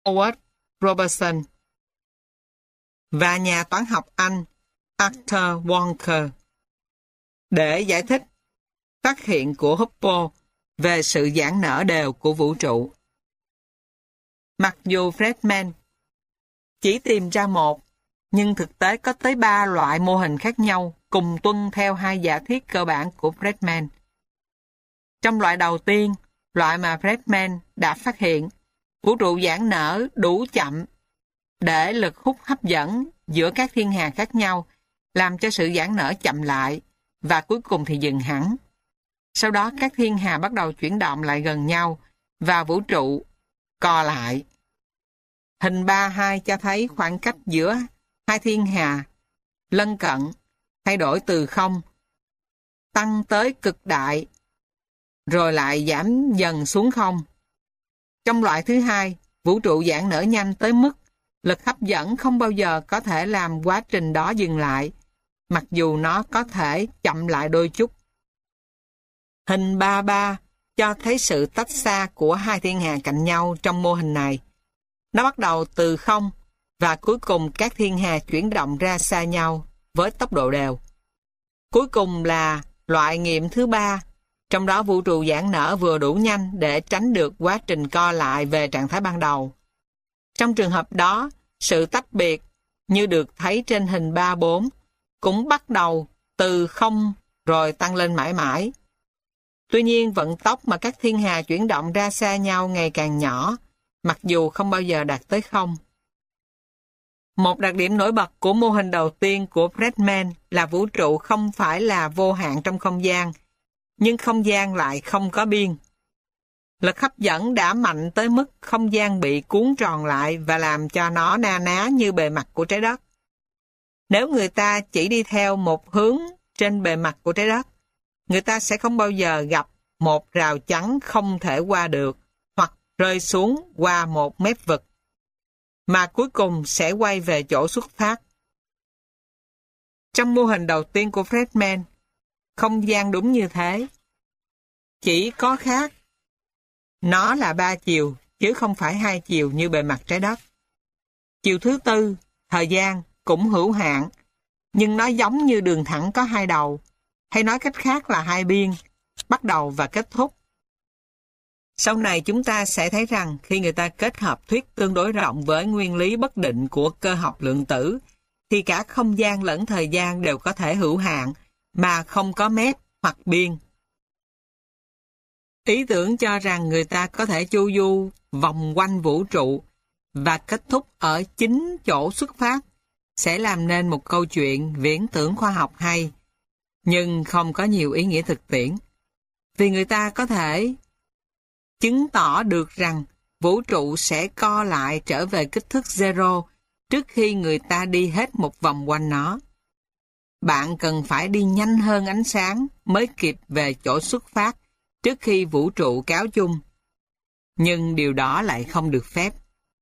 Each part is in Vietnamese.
Howard Robertson và nhà toán học Anh Arthur Walker để giải thích phát hiện của Hubble về sự giãn nở đều của vũ trụ. Mặc dù Feynman chỉ tìm ra một, nhưng thực tế có tới 3 loại mô hình khác nhau cùng tuân theo 2 giả thiết cơ bản của Feynman. Trong loại đầu tiên, loại mà Feynman đã phát hiện, vũ trụ giãn nở đủ chậm để lực hút hấp dẫn giữa các thiên hà khác nhau làm cho sự giãn nở chậm lại và cuối cùng thì dừng hẳn. Sau đó các thiên hà bắt đầu chuyển động lại gần nhau và vũ trụ co lại. Hình 3.2 cho thấy khoảng cách giữa hai thiên hà lân cận thay đổi từ 0 tăng tới cực đại rồi lại giảm dần xuống 0. Trong loại thứ hai, vũ trụ giãn nở nhanh tới mức lực hấp dẫn không bao giờ có thể làm quá trình đó dừng lại, mặc dù nó có thể chậm lại đôi chút. Hình 3.3 cho thấy sự tách xa của hai thiên hà cạnh nhau trong mô hình này. Nó bắt đầu từ 0 và cuối cùng các thiên hà chuyển động ra xa nhau với tốc độ đều. Cuối cùng là loại nghiệm thứ 3, trong đó vũ trụ giãn nở vừa đủ nhanh để tránh được quá trình co lại về trạng thái ban đầu. Trong trường hợp đó, sự tách biệt như được thấy trên hình 3.4 cũng bắt đầu từ 0 rồi tăng lên mãi mãi. Tuy nhiên, vận tốc mà các thiên hà chuyển động ra xa nhau ngày càng nhỏ, mặc dù không bao giờ đạt tới 0. Một đặc điểm nổi bật của mô hình đầu tiên của Feynman là vũ trụ không phải là vô hạn trong không gian, nhưng không gian lại không có biên. Lực hấp dẫn đã mạnh tới mức không gian bị cuốn tròn lại và làm cho nó na ná như bề mặt của trái đất. Nếu người ta chỉ đi theo một hướng trên bề mặt của trái đất, người ta sẽ không bao giờ gặp một rào chắn không thể qua được hoặc rơi xuống qua một mép vực, mà cuối cùng sẽ quay về chỗ xuất phát. Trong mô hình đầu tiên của Feynman, không gian đúng như thế. Chỉ có khác, nó là 3 chiều, chứ không phải 2 chiều như bề mặt trái đất. Chiều thứ tư, thời gian, cũng hữu hạn, nhưng nó giống như đường thẳng có 2 đầu, hay nói cách khác là 2 biên, bắt đầu và kết thúc. Sau này chúng ta sẽ thấy rằng khi người ta kết hợp thuyết tương đối rộng với nguyên lý bất định của cơ học lượng tử, thì cả không gian lẫn thời gian đều có thể hữu hạn, mà không có mép hoặc biên. Ý tưởng cho rằng người ta có thể chu du vòng quanh vũ trụ và kết thúc ở chính chỗ xuất phát sẽ làm nên một câu chuyện viễn tưởng khoa học hay, nhưng không có nhiều ý nghĩa thực tiễn. Vì người ta có thể chứng tỏ được rằng vũ trụ sẽ co lại trở về kích thước zero trước khi người ta đi hết một vòng quanh nó. Bạn cần phải đi nhanh hơn ánh sáng mới kịp về chỗ xuất phát trước khi vũ trụ cáo chung. Nhưng điều đó lại không được phép.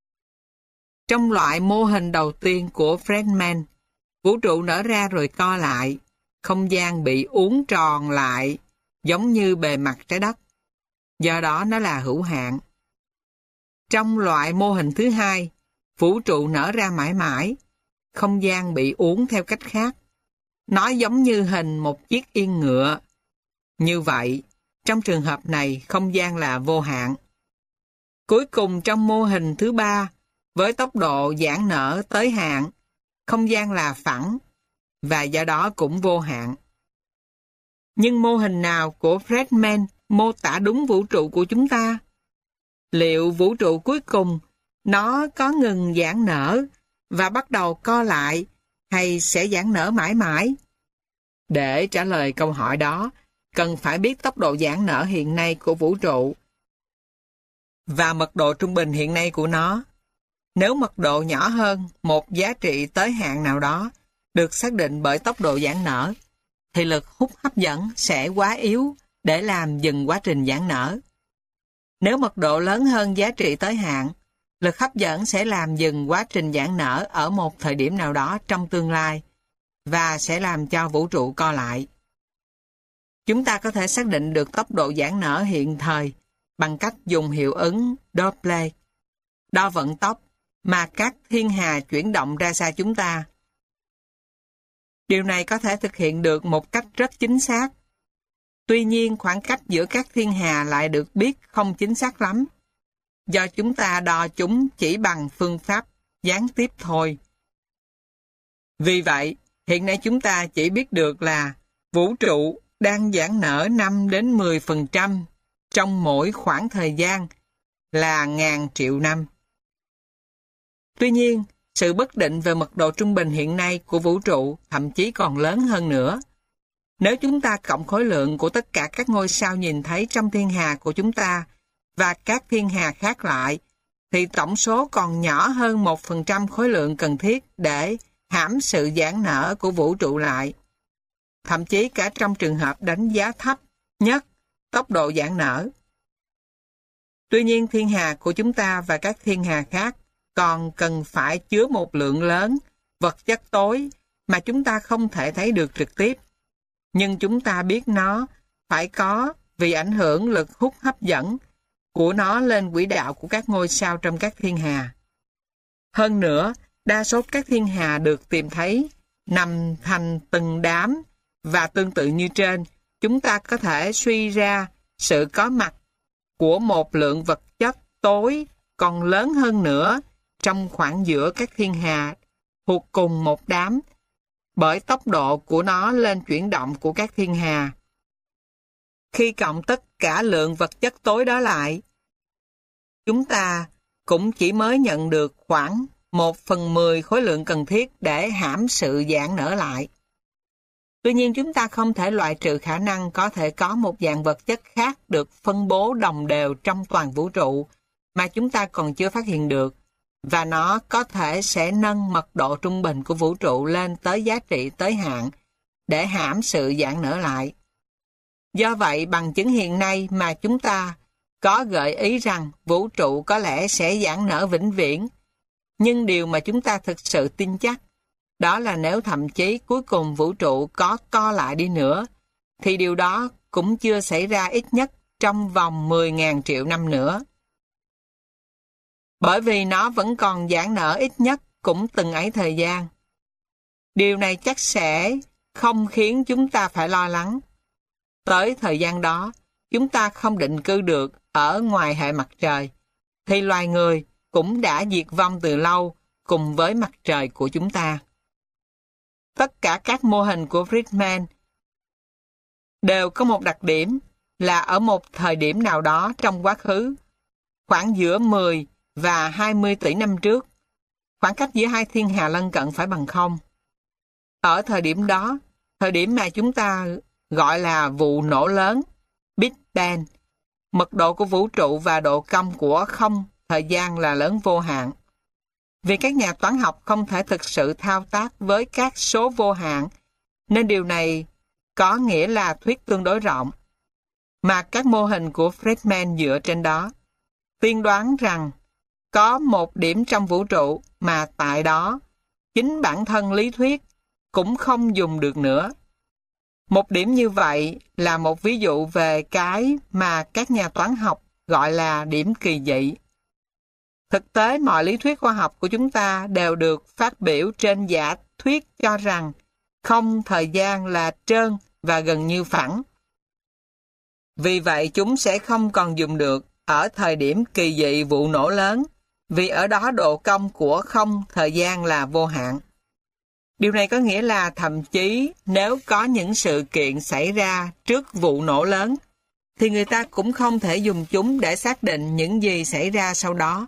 Trong loại mô hình đầu tiên của Feynman, vũ trụ nở ra rồi co lại, không gian bị uốn tròn lại giống như bề mặt trái đất. Do đó nó là hữu hạn. Trong loại mô hình thứ hai, vũ trụ nở ra mãi mãi, không gian bị uốn theo cách khác. Nó giống như hình một chiếc yên ngựa. Như vậy, trong trường hợp này, không gian là vô hạn. Cuối cùng trong mô hình thứ ba, với tốc độ giãn nở tới hạn, không gian là phẳng, và do đó cũng vô hạn. Nhưng mô hình nào của Feynman mô tả đúng vũ trụ của chúng ta? Liệu vũ trụ cuối cùng nó có ngừng giãn nở và bắt đầu co lại hay sẽ giãn nở mãi mãi? Để trả lời câu hỏi đó, cần phải biết tốc độ giãn nở hiện nay của vũ trụ và mật độ trung bình hiện nay của nó. Nếu mật độ nhỏ hơn một giá trị tới hạn nào đó được xác định bởi tốc độ giãn nở, thì lực hút hấp dẫn sẽ quá yếu để làm dừng quá trình giãn nở. Nếu mật độ lớn hơn giá trị tới hạn, lực hấp dẫn sẽ làm dừng quá trình giãn nở ở một thời điểm nào đó trong tương lai và sẽ làm cho vũ trụ co lại. Chúng ta có thể xác định được tốc độ giãn nở hiện thời bằng cách dùng hiệu ứng Doppler. đo vận tốc mà các thiên hà chuyển động ra xa chúng ta. Điều này có thể thực hiện được một cách rất chính xác. Tuy nhiên, khoảng cách giữa các thiên hà lại được biết không chính xác lắm, do chúng ta đo chúng chỉ bằng phương pháp gián tiếp thôi. Vì vậy, hiện nay chúng ta chỉ biết được là vũ trụ đang giãn nở 5 đến 10% trong mỗi khoảng thời gian là ngàn triệu năm. Tuy nhiên, sự bất định về mật độ trung bình hiện nay của vũ trụ thậm chí còn lớn hơn nữa. Nếu chúng ta cộng khối lượng của tất cả các ngôi sao nhìn thấy trong thiên hà của chúng ta và các thiên hà khác lại, thì tổng số còn nhỏ hơn 1% khối lượng cần thiết để hãm sự giãn nở của vũ trụ lại. Thậm chí cả trong trường hợp đánh giá thấp nhất tốc độ giãn nở. Tuy nhiên, thiên hà của chúng ta và các thiên hà khác còn cần phải chứa một lượng lớn vật chất tối mà chúng ta không thể thấy được trực tiếp. Nhưng chúng ta biết nó phải có vì ảnh hưởng lực hút hấp dẫn của nó lên quỹ đạo của các ngôi sao trong các thiên hà. Hơn nữa, đa số các thiên hà được tìm thấy nằm thành từng đám và tương tự như trên, chúng ta có thể suy ra sự có mặt của một lượng vật chất tối còn lớn hơn nữa trong khoảng giữa các thiên hà thuộc cùng một đám, bởi tốc độ của nó lên chuyển động của các thiên hà. Khi cộng tất cả lượng vật chất tối đó lại, chúng ta cũng chỉ mới nhận được khoảng 1/10 khối lượng cần thiết để hãm sự giãn nở lại. Tuy nhiên, chúng ta không thể loại trừ khả năng có thể có một dạng vật chất khác được phân bố đồng đều trong toàn vũ trụ mà chúng ta còn chưa phát hiện được, và nó có thể sẽ nâng mật độ trung bình của vũ trụ lên tới giá trị tới hạn để hãm sự giãn nở lại. Do vậy, bằng chứng hiện nay mà chúng ta có gợi ý rằng vũ trụ có lẽ sẽ giãn nở vĩnh viễn, nhưng điều mà chúng ta thực sự tin chắc đó là nếu thậm chí cuối cùng vũ trụ có co lại đi nữa, thì điều đó cũng chưa xảy ra ít nhất trong vòng 10.000 triệu năm nữa. Bởi vì nó vẫn còn giãn nở ít nhất cũng từng ấy thời gian. Điều này chắc sẽ không khiến chúng ta phải lo lắng. Tới thời gian đó, chúng ta không định cư được ở ngoài hệ mặt trời, thì loài người cũng đã diệt vong từ lâu cùng với mặt trời của chúng ta. Tất cả các mô hình của Friedman đều có một đặc điểm là ở một thời điểm nào đó trong quá khứ, khoảng giữa 10 và 20 tỷ năm trước, khoảng cách giữa hai thiên hà lân cận phải bằng 0. Ở thời điểm đó, thời điểm mà chúng ta gọi là vụ nổ lớn, Big Bang, mật độ của vũ trụ và độ cong của không thời gian là lớn vô hạn. Vì các nhà toán học không thể thực sự thao tác với các số vô hạn, nên điều này có nghĩa là thuyết tương đối rộng, mà các mô hình của Friedman dựa trên đó, tiên đoán rằng có một điểm trong vũ trụ mà tại đó, chính bản thân lý thuyết cũng không dùng được nữa. Một điểm như vậy là một ví dụ về cái mà các nhà toán học gọi là điểm kỳ dị. Thực tế, mọi lý thuyết khoa học của chúng ta đều được phát biểu trên giả thuyết cho rằng không thời gian là trơn và gần như phẳng. Vì vậy, chúng sẽ không còn dùng được ở thời điểm kỳ dị vụ nổ lớn, vì ở đó độ cong của không thời gian là vô hạn. Điều này có nghĩa là thậm chí nếu có những sự kiện xảy ra trước vụ nổ lớn, thì người ta cũng không thể dùng chúng để xác định những gì xảy ra sau đó.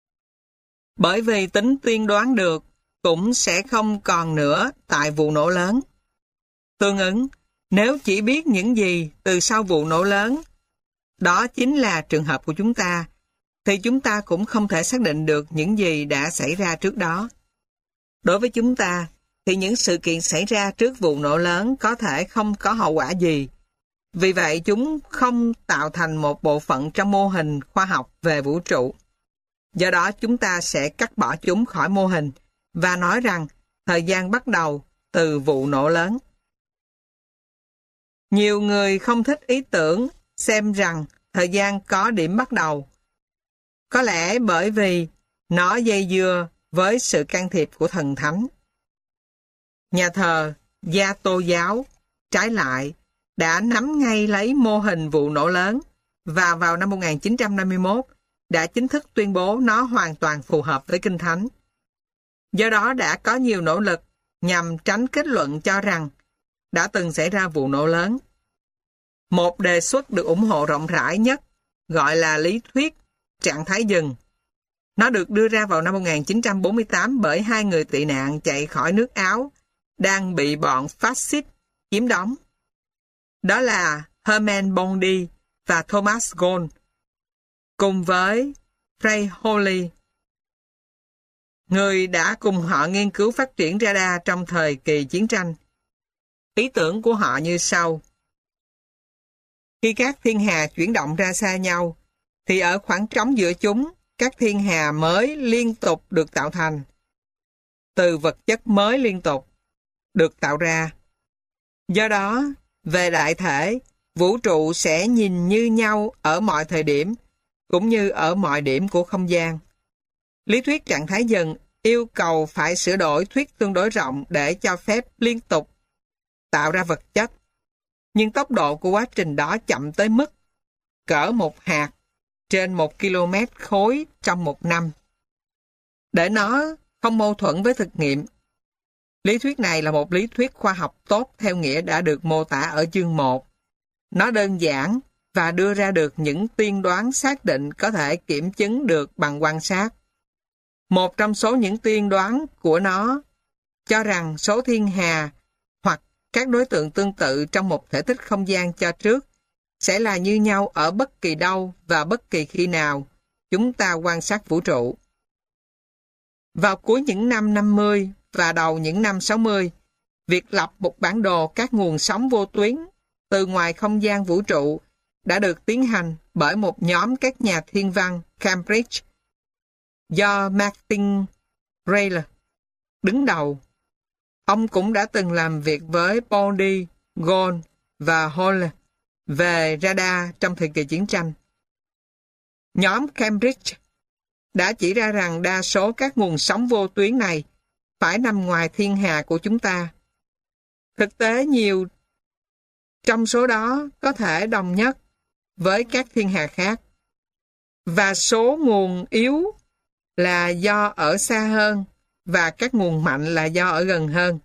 Bởi vì tính tiên đoán được cũng sẽ không còn nữa tại vụ nổ lớn. Tương ứng, nếu chỉ biết những gì từ sau vụ nổ lớn, đó chính là trường hợp của chúng ta, thì chúng ta cũng không thể xác định được những gì đã xảy ra trước đó. Đối với chúng ta, thì những sự kiện xảy ra trước vụ nổ lớn có thể không có hậu quả gì. Vì vậy, chúng không tạo thành một bộ phận trong mô hình khoa học về vũ trụ. Do đó, chúng ta sẽ cắt bỏ chúng khỏi mô hình và nói rằng thời gian bắt đầu từ vụ nổ lớn. Nhiều người không thích ý tưởng xem rằng thời gian có điểm bắt đầu. Có lẽ bởi vì Nó dây dưa với sự can thiệp của thần thánh. Nhà thờ Gia Tô giáo, trái lại, đã nắm ngay lấy mô hình vụ nổ lớn và vào năm 1951 đã chính thức tuyên bố nó hoàn toàn phù hợp với Kinh Thánh. Do đó đã có nhiều nỗ lực nhằm tránh kết luận cho rằng đã từng xảy ra vụ nổ lớn. Một đề xuất được ủng hộ rộng rãi nhất gọi là lý thuyết trạng thái dừng. Nó được đưa ra vào năm 1948 bởi hai người tị nạn chạy khỏi nước Áo đang bị bọn phát xít chiếm đóng. Đó là Herman Bondi và Thomas Gold, cùng với Ray Holly, người đã cùng họ nghiên cứu phát triển radar trong thời kỳ chiến tranh. Ý tưởng của họ như sau. Khi các thiên hà chuyển động ra xa nhau, thì ở khoảng trống giữa chúng, các thiên hà mới liên tục được tạo thành. Từ vật chất mới liên tục được tạo ra. Do đó, về đại thể, vũ trụ sẽ nhìn như nhau ở mọi thời điểm, cũng như ở mọi điểm của không gian. Lý thuyết trạng thái dần yêu cầu phải sửa đổi thuyết tương đối rộng để cho phép liên tục tạo ra vật chất. Nhưng tốc độ của quá trình đó chậm tới mức cỡ một hạt trên 1 km khối trong một năm. Để nó không mâu thuẫn với thực nghiệm, lý thuyết này là một lý thuyết khoa học tốt theo nghĩa đã được mô tả ở chương 1. Nó đơn giản và đưa ra được những tiên đoán xác định có thể kiểm chứng được bằng quan sát. Một trong số những tiên đoán của nó cho rằng số thiên hà hoặc các đối tượng tương tự trong một thể tích không gian cho trước sẽ là như nhau ở bất kỳ đâu và bất kỳ khi nào chúng ta quan sát vũ trụ. Vào cuối những năm 50 và đầu những năm 60, việc lập một bản đồ các nguồn sóng vô tuyến từ ngoài không gian vũ trụ đã được tiến hành bởi một nhóm các nhà thiên văn Cambridge do Martin Rayleigh đứng đầu. Ông cũng đã từng làm việc với Bondi, Gold và Hall về radar trong thời kỳ chiến tranh. Nhóm Cambridge đã chỉ ra rằng đa số các nguồn sóng vô tuyến này phải nằm ngoài thiên hà của chúng ta. Thực tế nhiều trong số đó có thể đồng nhất với các thiên hà khác. Và số nguồn yếu là do ở xa hơn và các nguồn mạnh là do ở gần hơn.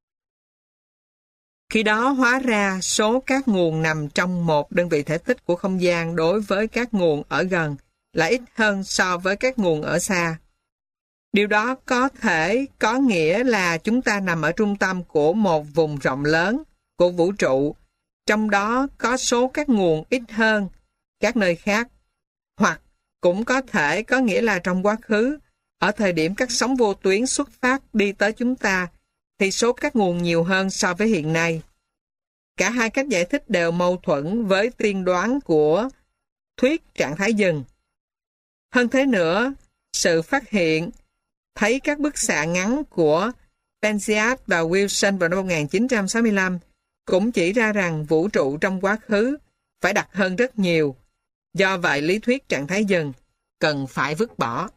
Khi đó hóa ra số các nguồn nằm trong một đơn vị thể tích của không gian đối với các nguồn ở gần là ít hơn so với các nguồn ở xa. Điều đó có thể có nghĩa là chúng ta nằm ở trung tâm của một vùng rộng lớn của vũ trụ, trong đó có số các nguồn ít hơn các nơi khác. Hoặc cũng có thể có nghĩa là trong quá khứ, ở thời điểm các sóng vô tuyến xuất phát đi tới chúng ta, thì số các nguồn nhiều hơn so với hiện nay. Cả hai cách giải thích đều mâu thuẫn với tiên đoán của thuyết trạng thái dừng. Hơn thế nữa, sự phát hiện thấy các bức xạ ngắn của Penzias và Wilson vào năm 1965 cũng chỉ ra rằng vũ trụ trong quá khứ phải đặc hơn rất nhiều. Do vậy, lý thuyết trạng thái dừng cần phải vứt bỏ.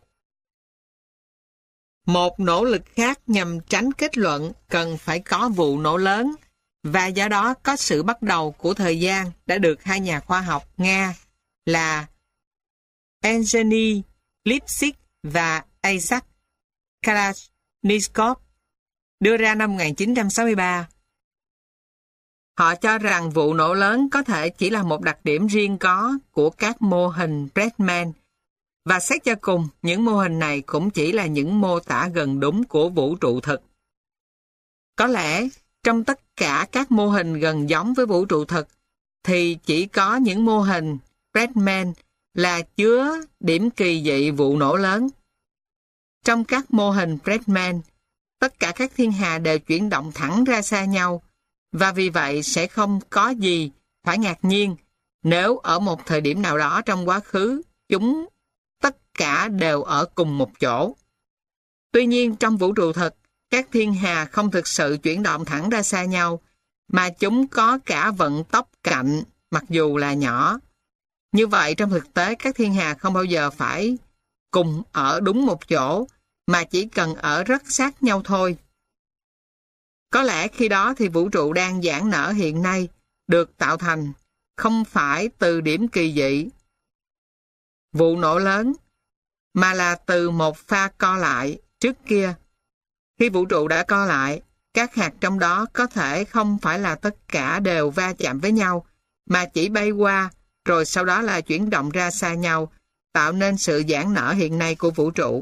Một nỗ lực khác nhằm tránh kết luận cần phải có vụ nổ lớn và do đó có sự bắt đầu của thời gian đã được hai nhà khoa học Nga là Evgeny Lipschitz và Isaac Kalashnikov đưa ra năm 1963. Họ cho rằng vụ nổ lớn có thể chỉ là một đặc điểm riêng có của các mô hình Bradman, và xét cho cùng, những mô hình này cũng chỉ là những mô tả gần đúng của vũ trụ thực. Có lẽ, trong tất cả các mô hình gần giống với vũ trụ thực, thì chỉ có những mô hình Bradman là chứa điểm kỳ dị vụ nổ lớn. Trong các mô hình Bradman, tất cả các thiên hà đều chuyển động thẳng ra xa nhau, và vì vậy sẽ không có gì phải ngạc nhiên nếu ở một thời điểm nào đó trong quá khứ, chúng tất cả đều ở cùng một chỗ. Tuy nhiên, trong vũ trụ thực, các thiên hà không thực sự chuyển động thẳng ra xa nhau, mà chúng có cả vận tốc cạnh, mặc dù là nhỏ. Như vậy, trong thực tế, các thiên hà không bao giờ phải cùng ở đúng một chỗ, mà chỉ cần ở rất sát nhau thôi. Có lẽ khi đó thì vũ trụ đang giãn nở hiện nay được tạo thành không phải từ điểm kỳ dị, vụ nổ lớn, mà là từ một pha co lại trước kia. Khi vũ trụ đã co lại, các hạt trong đó có thể không phải là tất cả đều va chạm với nhau, mà chỉ bay qua, rồi sau đó là chuyển động ra xa nhau, tạo nên sự giãn nở hiện nay của vũ trụ.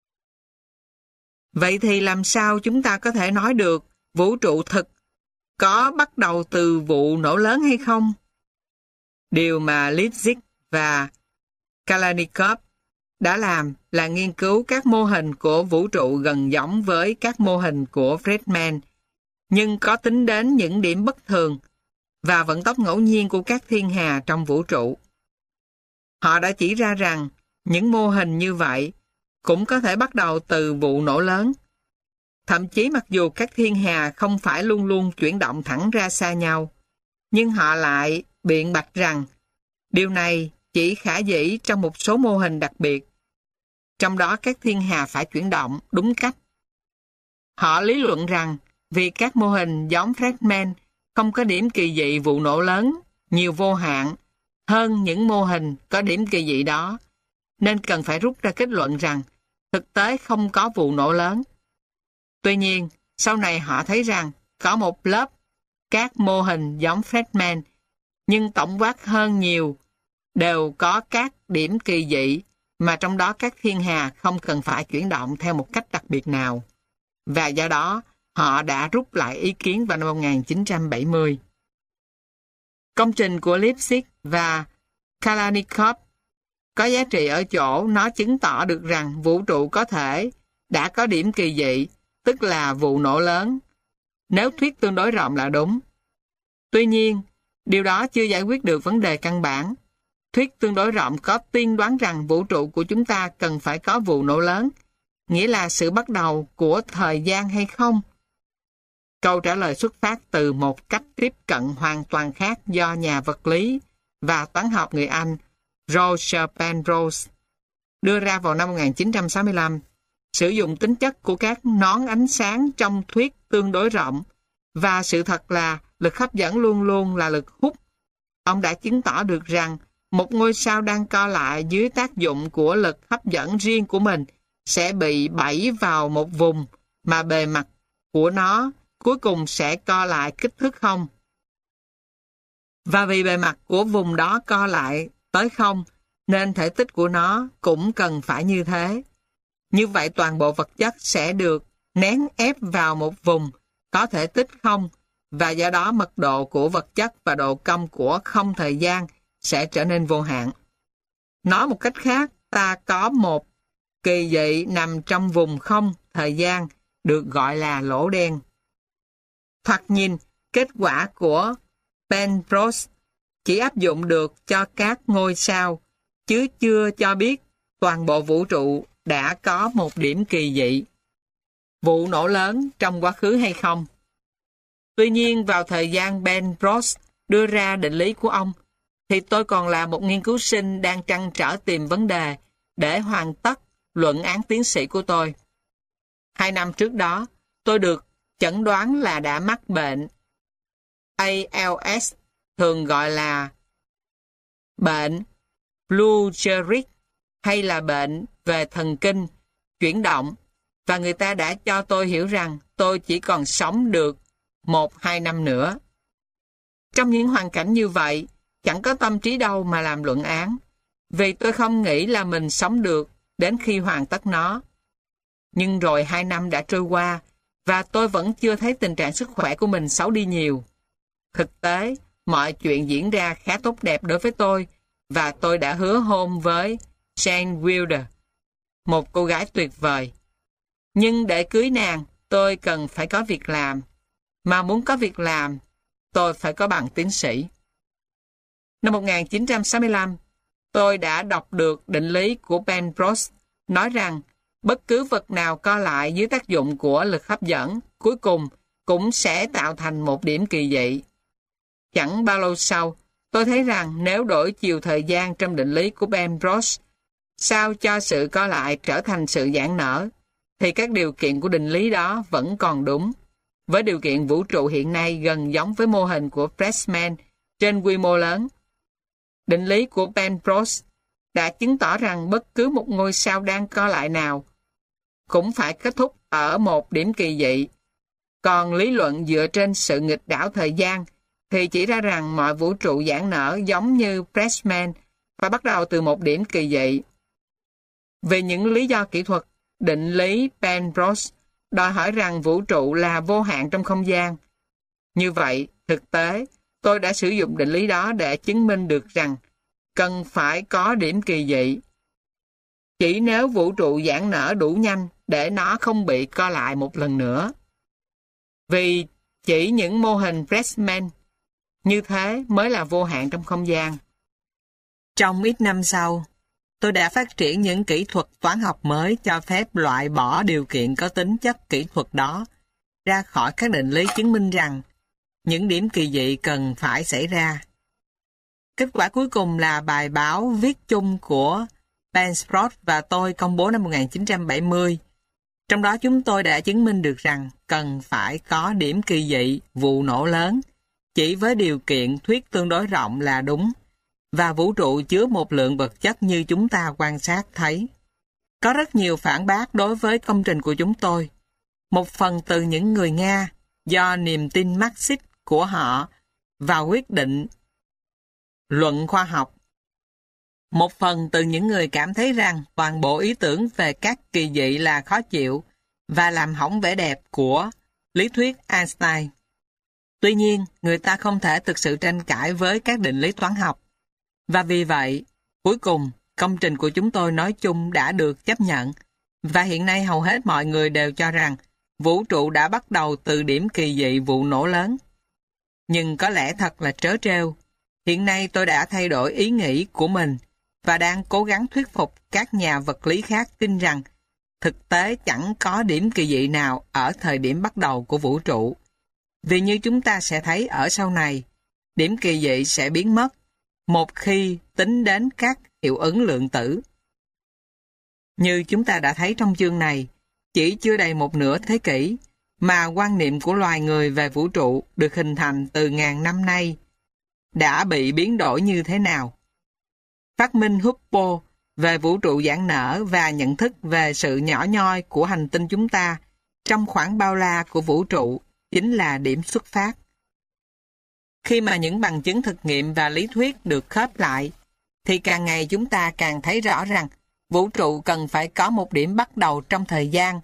Vậy thì làm sao chúng ta có thể nói được vũ trụ thực có bắt đầu từ vụ nổ lớn hay không? Điều mà Lipschitz và Kalanikov đã làm là nghiên cứu các mô hình của vũ trụ gần giống với các mô hình của Friedman, nhưng có tính đến những điểm bất thường và vận tốc ngẫu nhiên của các thiên hà trong vũ trụ. Họ đã chỉ ra rằng những mô hình như vậy cũng có thể bắt đầu từ vụ nổ lớn. Thậm chí mặc dù các thiên hà không phải luôn luôn chuyển động thẳng ra xa nhau, nhưng họ lại biện bạch rằng điều này chỉ khả dĩ trong một số mô hình đặc biệt, trong đó các thiên hà phải chuyển động đúng cách. Họ lý luận rằng vì các mô hình giống Friedman không có điểm kỳ dị vụ nổ lớn nhiều vô hạn hơn những mô hình có điểm kỳ dị đó, nên cần phải rút ra kết luận rằng thực tế không có vụ nổ lớn. Tuy nhiên, sau này họ thấy rằng có một lớp các mô hình giống Friedman, nhưng tổng quát hơn nhiều đều có các điểm kỳ dị, mà trong đó các thiên hà không cần phải chuyển động theo một cách đặc biệt nào. Và do đó, họ đã rút lại ý kiến vào năm 1970. Công trình của Lipschitz và Kalanikov có giá trị ở chỗ nó chứng tỏ được rằng vũ trụ có thể đã có điểm kỳ dị, tức là vụ nổ lớn, nếu thuyết tương đối rộng là đúng. Tuy nhiên, điều đó chưa giải quyết được vấn đề căn bản. Thuyết tương đối rộng có tiên đoán rằng vũ trụ của chúng ta cần phải có vụ nổ lớn, nghĩa là sự bắt đầu của thời gian hay không? Câu trả lời xuất phát từ một cách tiếp cận hoàn toàn khác do nhà vật lý và toán học người Anh Roger Penrose đưa ra vào năm 1965, sử dụng tính chất của các nón ánh sáng trong thuyết tương đối rộng, và sự thật là lực hấp dẫn luôn luôn là lực hút. Ông đã chứng tỏ được rằng một ngôi sao đang co lại dưới tác dụng của lực hấp dẫn riêng của mình sẽ bị đẩy vào một vùng mà bề mặt của nó cuối cùng sẽ co lại kích thước không. Và vì bề mặt của vùng đó co lại tới không, nên thể tích của nó cũng cần phải như thế. Như vậy toàn bộ vật chất sẽ được nén ép vào một vùng có thể tích không, và do đó mật độ của vật chất và độ cong của không thời gian sẽ trở nên vô hạn. Nói một cách khác, ta có một kỳ dị nằm trong vùng không thời gian được gọi là lỗ đen. Thoạt nhìn, kết quả của Penrose chỉ áp dụng được cho các ngôi sao, chứ chưa cho biết toàn bộ vũ trụ đã có một điểm kỳ dị, vụ nổ lớn trong quá khứ hay không. Tuy nhiên, vào thời gian Penrose đưa ra định lý của ông, thì tôi còn là một nghiên cứu sinh đang trăn trở tìm vấn đề để hoàn tất luận án tiến sĩ của tôi. 2 năm trước đó, tôi được chẩn đoán là đã mắc bệnh ALS, thường gọi là bệnh Lou Gehrig hay là bệnh về thần kinh chuyển động, và người ta đã cho tôi hiểu rằng tôi chỉ còn sống được 1-2 năm nữa. Trong những hoàn cảnh như vậy, chẳng có tâm trí đâu mà làm luận án, vì tôi không nghĩ là mình sống được đến khi hoàn tất nó. Nhưng rồi 2 năm đã trôi qua, và tôi vẫn chưa thấy tình trạng sức khỏe của mình xấu đi nhiều. Thực tế, mọi chuyện diễn ra khá tốt đẹp đối với tôi, và tôi đã hứa hôn với Jane Wilder, một cô gái tuyệt vời. Nhưng để cưới nàng, tôi cần phải có việc làm. Mà muốn có việc làm, tôi phải có bằng tiến sĩ. Năm 1965, tôi đã đọc được định lý của Penrose, nói rằng bất cứ vật nào co lại dưới tác dụng của lực hấp dẫn, cuối cùng cũng sẽ tạo thành một điểm kỳ dị. Chẳng bao lâu sau, tôi thấy rằng nếu đổi chiều thời gian trong định lý của Penrose, sao cho sự co lại trở thành sự giãn nở, thì các điều kiện của định lý đó vẫn còn đúng. Với điều kiện vũ trụ hiện nay gần giống với mô hình của Boltzmann trên quy mô lớn. Định lý của Penrose đã chứng tỏ rằng bất cứ một ngôi sao đang co lại nào cũng phải kết thúc ở một điểm kỳ dị. Còn lý luận dựa trên sự nghịch đảo thời gian thì chỉ ra rằng mọi vũ trụ giãn nở giống như Boltzmann phải bắt đầu từ một điểm kỳ dị. Vì những lý do kỹ thuật, định lý Penrose đòi hỏi rằng vũ trụ là vô hạn trong không gian. Như vậy, thực tế, tôi đã sử dụng định lý đó để chứng minh được rằng cần phải có điểm kỳ dị. Chỉ nếu vũ trụ giãn nở đủ nhanh để nó không bị co lại một lần nữa. Vì chỉ những mô hình Boltzmann như thế mới là vô hạn trong không gian. Trong ít năm sau, tôi đã phát triển những kỹ thuật toán học mới cho phép loại bỏ điều kiện có tính chất kỹ thuật đó ra khỏi các định lý chứng minh rằng những điểm kỳ dị cần phải xảy ra. Kết quả cuối cùng là bài báo viết chung của Penrose và tôi công bố năm 1970. Trong đó chúng tôi đã chứng minh được rằng cần phải có điểm kỳ dị, vụ nổ lớn, chỉ với điều kiện thuyết tương đối rộng là đúng, và vũ trụ chứa một lượng vật chất như chúng ta quan sát thấy. Có rất nhiều phản bác đối với công trình của chúng tôi. Một phần từ những người Nga, do niềm tin Marxist của họ vào quyết định luận khoa học. Một phần từ những người cảm thấy rằng toàn bộ ý tưởng về các kỳ dị là khó chịu và làm hỏng vẻ đẹp của lý thuyết Einstein. Tuy nhiên, người ta không thể thực sự tranh cãi với các định lý toán học. Và vì vậy, cuối cùng, công trình của chúng tôi nói chung đã được chấp nhận, và hiện nay hầu hết mọi người đều cho rằng vũ trụ đã bắt đầu từ điểm kỳ dị vụ nổ lớn. Nhưng có lẽ thật là trớ trêu. Hiện nay tôi đã thay đổi ý nghĩ của mình và đang cố gắng thuyết phục các nhà vật lý khác tin rằng thực tế chẳng có điểm kỳ dị nào ở thời điểm bắt đầu của vũ trụ. Vì như chúng ta sẽ thấy ở sau này, điểm kỳ dị sẽ biến mất một khi tính đến các hiệu ứng lượng tử. Như chúng ta đã thấy trong chương này, chỉ chưa đầy một nửa thế kỷ mà quan niệm của loài người về vũ trụ được hình thành từ ngàn năm nay đã bị biến đổi như thế nào. Phát minh Hubble về vũ trụ giãn nở và nhận thức về sự nhỏ nhoi của hành tinh chúng ta trong khoảng bao la của vũ trụ chính là điểm xuất phát. Khi mà những bằng chứng thực nghiệm và lý thuyết được khớp lại, thì càng ngày chúng ta càng thấy rõ rằng vũ trụ cần phải có một điểm bắt đầu trong thời gian.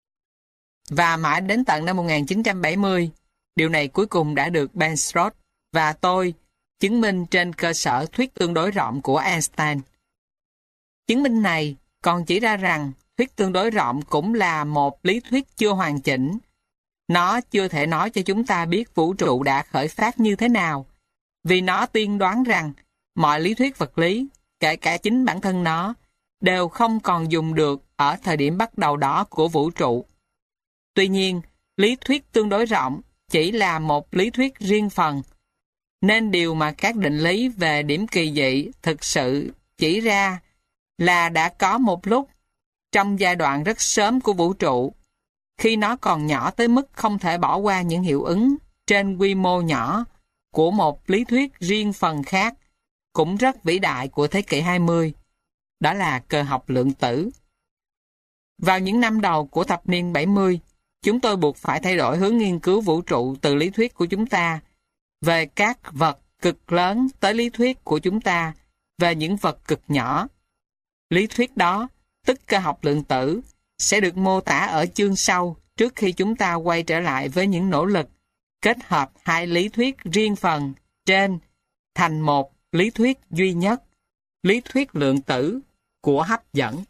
Và mãi đến tận năm 1970, điều này cuối cùng đã được Penrose và tôi chứng minh trên cơ sở thuyết tương đối rộng của Einstein. Chứng minh này còn chỉ ra rằng thuyết tương đối rộng cũng là một lý thuyết chưa hoàn chỉnh. Nó chưa thể nói cho chúng ta biết vũ trụ đã khởi phát như thế nào, vì nó tiên đoán rằng mọi lý thuyết vật lý, kể cả chính bản thân nó, đều không còn dùng được ở thời điểm bắt đầu đó của vũ trụ. Tuy nhiên, lý thuyết tương đối rộng chỉ là một lý thuyết riêng phần, nên điều mà các định lý về điểm kỳ dị thực sự chỉ ra là đã có một lúc trong giai đoạn rất sớm của vũ trụ, khi nó còn nhỏ tới mức không thể bỏ qua những hiệu ứng trên quy mô nhỏ của một lý thuyết riêng phần khác, cũng rất vĩ đại của thế kỷ 20, đó là cơ học lượng tử. Vào những năm đầu của thập niên 70, chúng tôi buộc phải thay đổi hướng nghiên cứu vũ trụ từ lý thuyết của chúng ta về các vật cực lớn tới lý thuyết của chúng ta về những vật cực nhỏ. Lý thuyết đó, tức cơ học lượng tử, sẽ được mô tả ở chương sau trước khi chúng ta quay trở lại với những nỗ lực kết hợp hai lý thuyết riêng phần trên thành một lý thuyết duy nhất, lý thuyết lượng tử của hấp dẫn.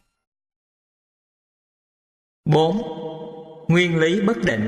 4. Nguyên lý bất định.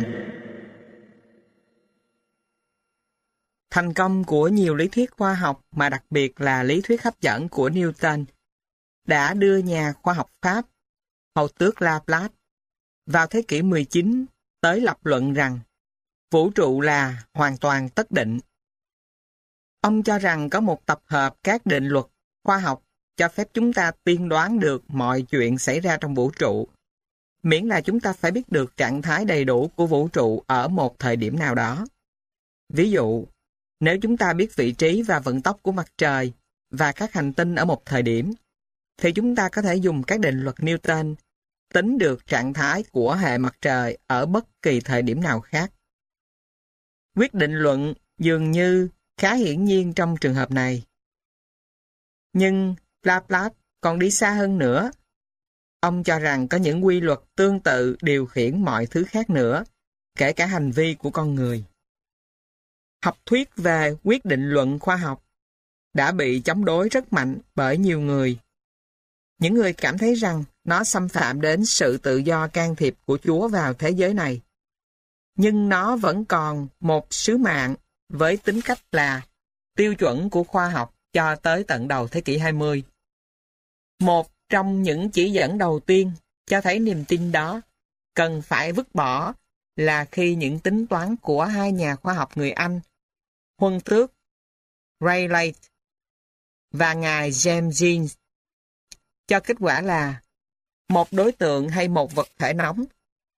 Thành công của nhiều lý thuyết khoa học, mà đặc biệt là lý thuyết hấp dẫn của Newton, đã đưa nhà khoa học Pháp, hầu tước Laplace, vào thế kỷ 19 tới lập luận rằng vũ trụ là hoàn toàn tất định. Ông cho rằng có một tập hợp các định luật khoa học cho phép chúng ta tiên đoán được mọi chuyện xảy ra trong vũ trụ, miễn là chúng ta phải biết được trạng thái đầy đủ của vũ trụ ở một thời điểm nào đó. Ví dụ, nếu chúng ta biết vị trí và vận tốc của mặt trời và các hành tinh ở một thời điểm, thì chúng ta có thể dùng các định luật Newton tính được trạng thái của hệ mặt trời ở bất kỳ thời điểm nào khác. Quyết định luận dường như khá hiển nhiên trong trường hợp này. Nhưng Laplace còn đi xa hơn nữa. Ông cho rằng có những quy luật tương tự điều khiển mọi thứ khác nữa, kể cả hành vi của con người. Học thuyết về quyết định luận khoa học đã bị chống đối rất mạnh bởi nhiều người. Những người cảm thấy rằng nó xâm phạm đến sự tự do can thiệp của Chúa vào thế giới này. Nhưng nó vẫn còn một sứ mạng với tính cách là tiêu chuẩn của khoa học cho tới tận đầu thế kỷ 20. Một trong những chỉ dẫn đầu tiên cho thấy niềm tin đó cần phải vứt bỏ là khi những tính toán của hai nhà khoa học người Anh, Huân Tước Rayleigh và ngài James Jeans, cho kết quả là một đối tượng hay một vật thể nóng,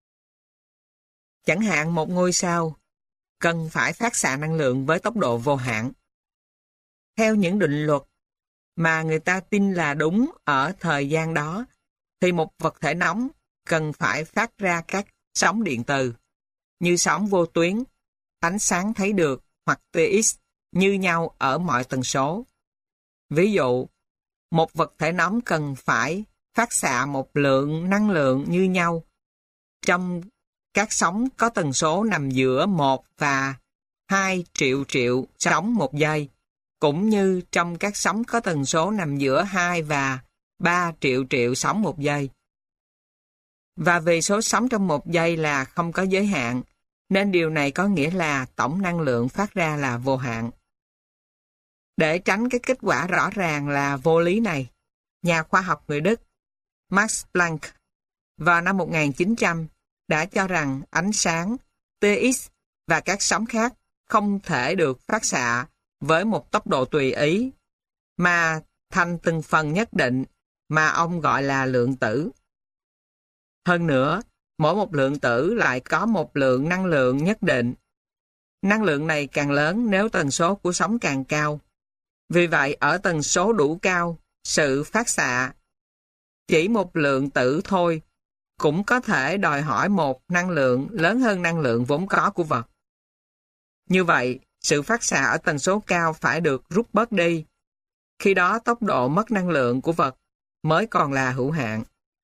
chẳng hạn một ngôi sao, cần phải phát xạ năng lượng với tốc độ vô hạn. Theo những định luật mà người ta tin là đúng ở thời gian đó, thì một vật thể nóng cần phải phát ra các sóng điện từ, như sóng vô tuyến, ánh sáng thấy được hoặc TX như nhau ở mọi tần số. Ví dụ, một vật thể nóng cần phải phát xạ một lượng năng lượng như nhau trong các sóng có tần số nằm giữa 1 và 2 triệu triệu sóng một giây, cũng như trong các sóng có tần số nằm giữa 2 và 3 triệu triệu sóng một giây. Và vì số sóng trong một giây là không có giới hạn, nên điều này có nghĩa là tổng năng lượng phát ra là vô hạn. Để tránh cái kết quả rõ ràng là vô lý này, nhà khoa học người Đức Max Planck vào năm 1900 đã cho rằng ánh sáng, TX và các sóng khác không thể được phát xạ với một tốc độ tùy ý, mà thành từng phần nhất định mà ông gọi là lượng tử. Hơn nữa, mỗi một lượng tử lại có một lượng năng lượng nhất định. Năng lượng này càng lớn nếu tần số của sóng càng cao. Vì vậy, ở tần số đủ cao, sự phát xạ chỉ một lượng tử thôi cũng có thể đòi hỏi một năng lượng lớn hơn năng lượng vốn có của vật. Như vậy, sự phát xạ ở tần số cao phải được rút bớt đi. Khi đó tốc độ mất năng lượng của vật mới còn là hữu hạn.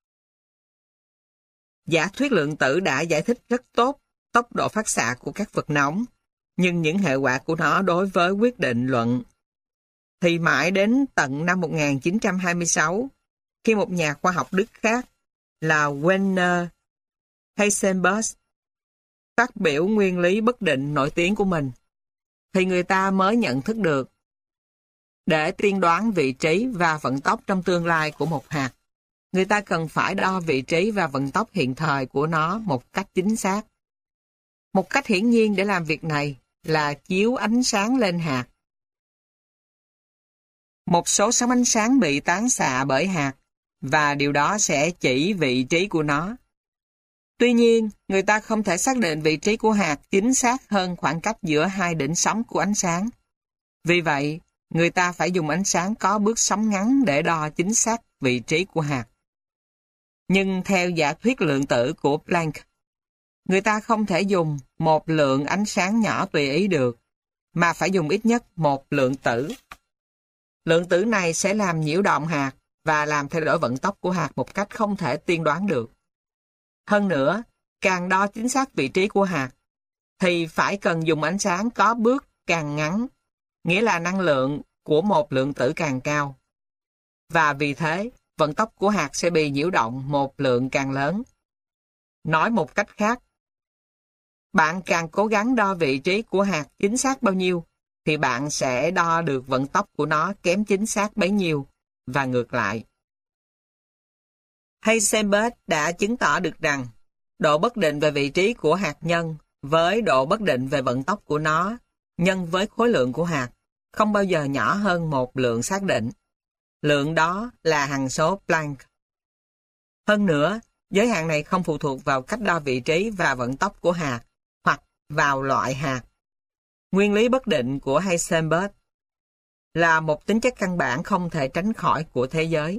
Giả thuyết lượng tử đã giải thích rất tốt tốc độ phát xạ của các vật nóng, nhưng những hệ quả của nó đối với quyết định luận thì mãi đến tận năm 1926, khi một nhà khoa học Đức khác là Werner Heisenberg phát biểu nguyên lý bất định nổi tiếng của mình, thì người ta mới nhận thức được để tiên đoán vị trí và vận tốc trong tương lai của một hạt, người ta cần phải đo vị trí và vận tốc hiện thời của nó một cách chính xác. Một cách hiển nhiên để làm việc này là chiếu ánh sáng lên hạt. Một số sóng ánh sáng bị tán xạ bởi hạt, và điều đó sẽ chỉ vị trí của nó. Tuy nhiên, người ta không thể xác định vị trí của hạt chính xác hơn khoảng cách giữa hai đỉnh sóng của ánh sáng. Vì vậy, người ta phải dùng ánh sáng có bước sóng ngắn để đo chính xác vị trí của hạt. Nhưng theo giả thuyết lượng tử của Planck, người ta không thể dùng một lượng ánh sáng nhỏ tùy ý được, mà phải dùng ít nhất một lượng tử. Lượng tử này sẽ làm nhiễu động hạt và làm thay đổi vận tốc của hạt một cách không thể tiên đoán được. Hơn nữa, càng đo chính xác vị trí của hạt, thì phải cần dùng ánh sáng có bước càng ngắn, nghĩa là năng lượng của một lượng tử càng cao. Và vì thế, vận tốc của hạt sẽ bị nhiễu động một lượng càng lớn. Nói một cách khác, bạn càng cố gắng đo vị trí của hạt chính xác bao nhiêu, thì bạn sẽ đo được vận tốc của nó kém chính xác bấy nhiêu, và ngược lại. Heisenberg đã chứng tỏ được rằng độ bất định về vị trí của hạt nhân với độ bất định về vận tốc của nó nhân với khối lượng của hạt không bao giờ nhỏ hơn một lượng xác định. lượng đó là hằng số Planck. Hơn nữa, giới hạn này không phụ thuộc vào cách đo vị trí và vận tốc của hạt, hoặc vào loại hạt. Nguyên lý bất định của Heisenberg là một tính chất căn bản không thể tránh khỏi của thế giới.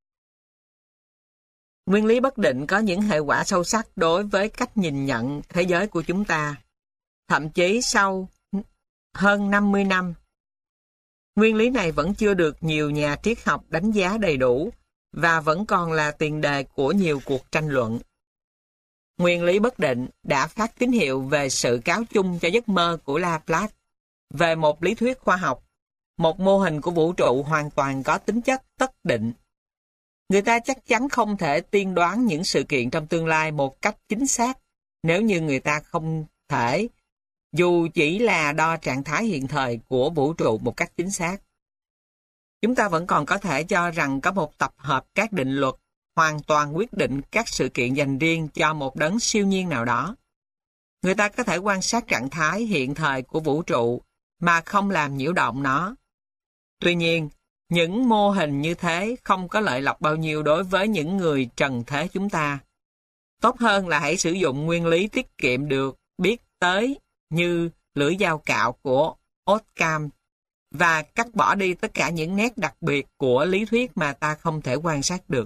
Nguyên lý bất định có những hệ quả sâu sắc đối với cách nhìn nhận thế giới của chúng ta. Thậm chí sau hơn 50 năm, nguyên lý này vẫn chưa được nhiều nhà triết học đánh giá đầy đủ và vẫn còn là tiền đề của nhiều cuộc tranh luận. Nguyên lý bất định đã phát tín hiệu về sự cáo chung cho giấc mơ của Laplace về một lý thuyết khoa học, một mô hình của vũ trụ hoàn toàn có tính chất tất định. Người ta chắc chắn không thể tiên đoán những sự kiện trong tương lai một cách chính xác nếu như người ta không thể, dù chỉ là đo trạng thái hiện thời của vũ trụ một cách chính xác. Chúng ta vẫn còn có thể cho rằng có một tập hợp các định luật hoàn toàn quyết định các sự kiện dành riêng cho một đấng siêu nhiên nào đó. Người ta có thể quan sát trạng thái hiện thời của vũ trụ mà không làm nhiễu động nó. Tuy nhiên, những mô hình như thế không có lợi lộc bao nhiêu đối với những người trần thế chúng ta. Tốt hơn là hãy sử dụng nguyên lý tiết kiệm được biết tới như lưỡi dao cạo của Occam và cắt bỏ đi tất cả những nét đặc biệt của lý thuyết mà ta không thể quan sát được.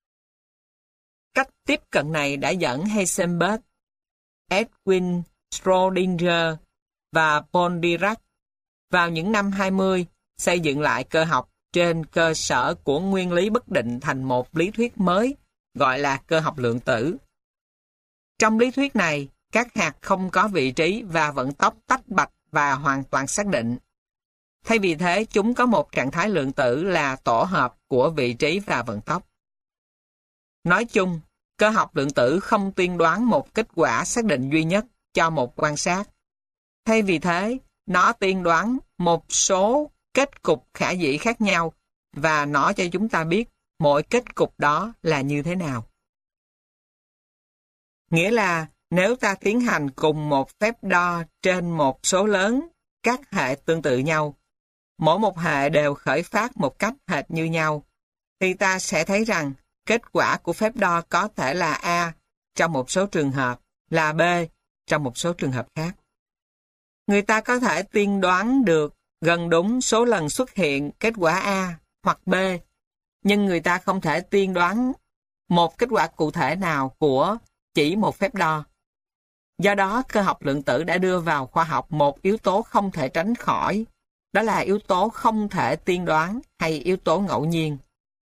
Cách tiếp cận này đã dẫn Heisenberg, Erwin Schrödinger và Paul Dirac vào những năm 20 xây dựng lại cơ học trên cơ sở của nguyên lý bất định thành một lý thuyết mới gọi là cơ học lượng tử. Trong lý thuyết này, các hạt không có vị trí và vận tốc tách bạch và hoàn toàn xác định. Thay vì thế, chúng có một trạng thái lượng tử là tổ hợp của vị trí và vận tốc. Nói chung, cơ học lượng tử không tiên đoán một kết quả xác định duy nhất cho một quan sát. Thay vì thế, nó tiên đoán một số kết cục khả dĩ khác nhau và nó cho chúng ta biết mỗi kết cục đó là như thế nào. Nghĩa là nếu ta tiến hành cùng một phép đo trên một số lớn các hệ tương tự nhau, mỗi một hệ đều khởi phát một cách hệt như nhau, thì ta sẽ thấy rằng kết quả của phép đo có thể là A trong một số trường hợp, là B trong một số trường hợp khác. Người ta có thể tiên đoán được gần đúng số lần xuất hiện kết quả A hoặc B, nhưng người ta không thể tiên đoán một kết quả cụ thể nào của chỉ một phép đo. Do đó, cơ học lượng tử đã đưa vào khoa học một yếu tố không thể tránh khỏi, đó là yếu tố không thể tiên đoán hay yếu tố ngẫu nhiên.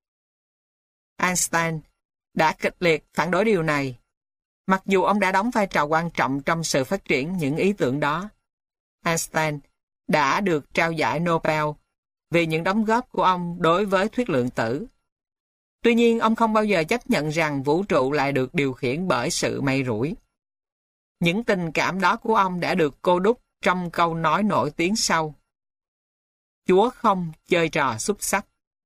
Einstein đã kịch liệt phản đối điều này, mặc dù ông đã đóng vai trò quan trọng trong sự phát triển những ý tưởng đó. Einstein đã được trao giải Nobel vì những đóng góp của ông đối với thuyết lượng tử. Tuy nhiên, ông không bao giờ chấp nhận rằng vũ trụ lại được điều khiển bởi sự may rủi. Những tình cảm đó của ông đã được cô đúc trong câu nói nổi tiếng sau: Chúa không chơi trò xúc xắc.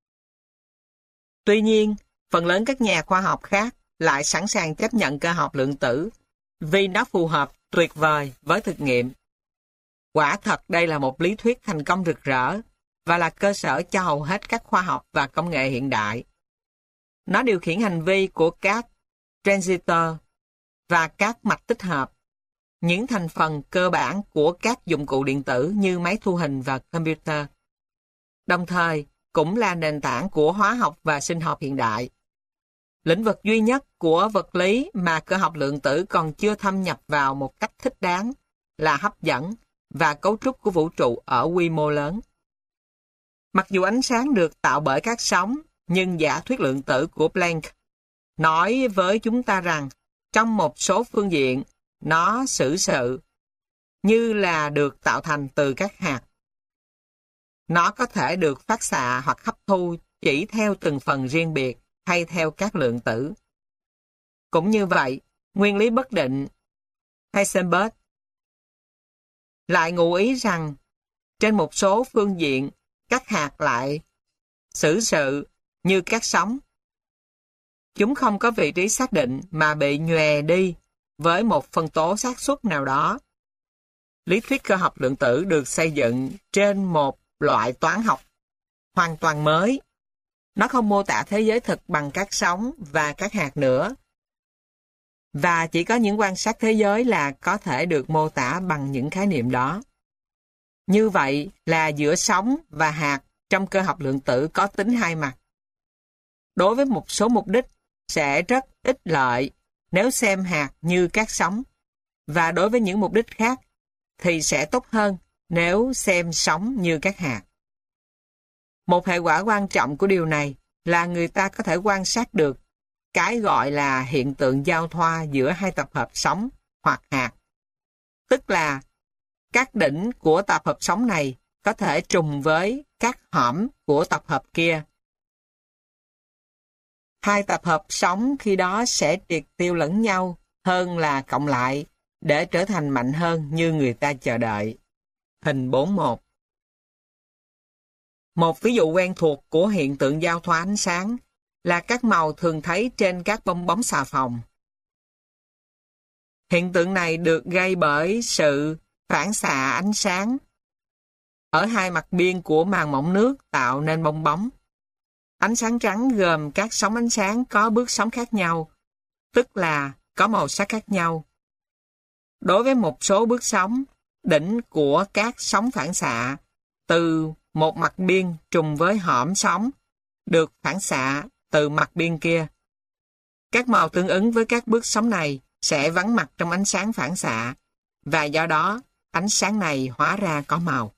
Tuy nhiên, phần lớn các nhà khoa học khác lại sẵn sàng chấp nhận cơ học lượng tử vì nó phù hợp tuyệt vời với thực nghiệm. Quả thật đây là một lý thuyết thành công rực rỡ và là cơ sở cho hầu hết các khoa học và công nghệ hiện đại. Nó điều khiển hành vi của các transistor và các mạch tích hợp, những thành phần cơ bản của các dụng cụ điện tử như máy thu hình và computer. Đồng thời, cũng là nền tảng của hóa học và sinh học hiện đại. Lĩnh vực duy nhất của vật lý mà cơ học lượng tử còn chưa thâm nhập vào một cách thích đáng là hấp dẫn và cấu trúc của vũ trụ ở quy mô lớn. Mặc dù ánh sáng được tạo bởi các sóng, nhưng giả thuyết lượng tử của Planck nói với chúng ta rằng trong một số phương diện nó xử sự như là được tạo thành từ các hạt. Nó có thể được phát xạ hoặc hấp thu chỉ theo từng phần riêng biệt hay theo các lượng tử. Cũng như vậy, nguyên lý bất định Heisenberg lại ngụ ý rằng trên một số phương diện các hạt lại xử sự như các sóng. Chúng không có vị trí xác định mà bị nhòe đi với một phân tố xác suất nào đó. Lý thuyết cơ học lượng tử được xây dựng trên một loại toán học hoàn toàn mới Nó không mô tả thế giới thực bằng các sóng và các hạt nữa. Và chỉ có những quan sát thế giới là có thể được mô tả bằng những khái niệm đó. Như vậy là giữa sóng và hạt trong cơ học lượng tử có tính hai mặt. Đối với một số mục đích sẽ rất ích lợi nếu xem hạt như các sóng, và đối với những mục đích khác thì sẽ tốt hơn nếu xem sóng như các hạt. Một hệ quả quan trọng của điều này là người ta có thể quan sát được cái gọi là hiện tượng giao thoa giữa hai tập hợp sóng hoặc hạt. Tức là các đỉnh của tập hợp sóng này có thể trùng với các hõm của tập hợp kia. Hai tập hợp sóng khi đó sẽ triệt tiêu lẫn nhau hơn là cộng lại để trở thành mạnh hơn như người ta chờ đợi. Hình 4.1. Một ví dụ quen thuộc của hiện tượng giao thoa ánh sáng là các màu thường thấy trên các bong bóng xà phòng. Hiện tượng này được gây bởi sự phản xạ ánh sáng ở hai mặt biên của màng mỏng nước tạo nên bong bóng. Ánh sáng trắng gồm các sóng ánh sáng có bước sóng khác nhau, tức là có màu sắc khác nhau. Đối với một số bước sóng, đỉnh của các sóng phản xạ từ một mặt biên trùng với hõm sóng được phản xạ từ mặt biên kia. Các màu tương ứng với các bước sóng này sẽ vắng mặt trong ánh sáng phản xạ, và do đó ánh sáng này hóa ra có màu.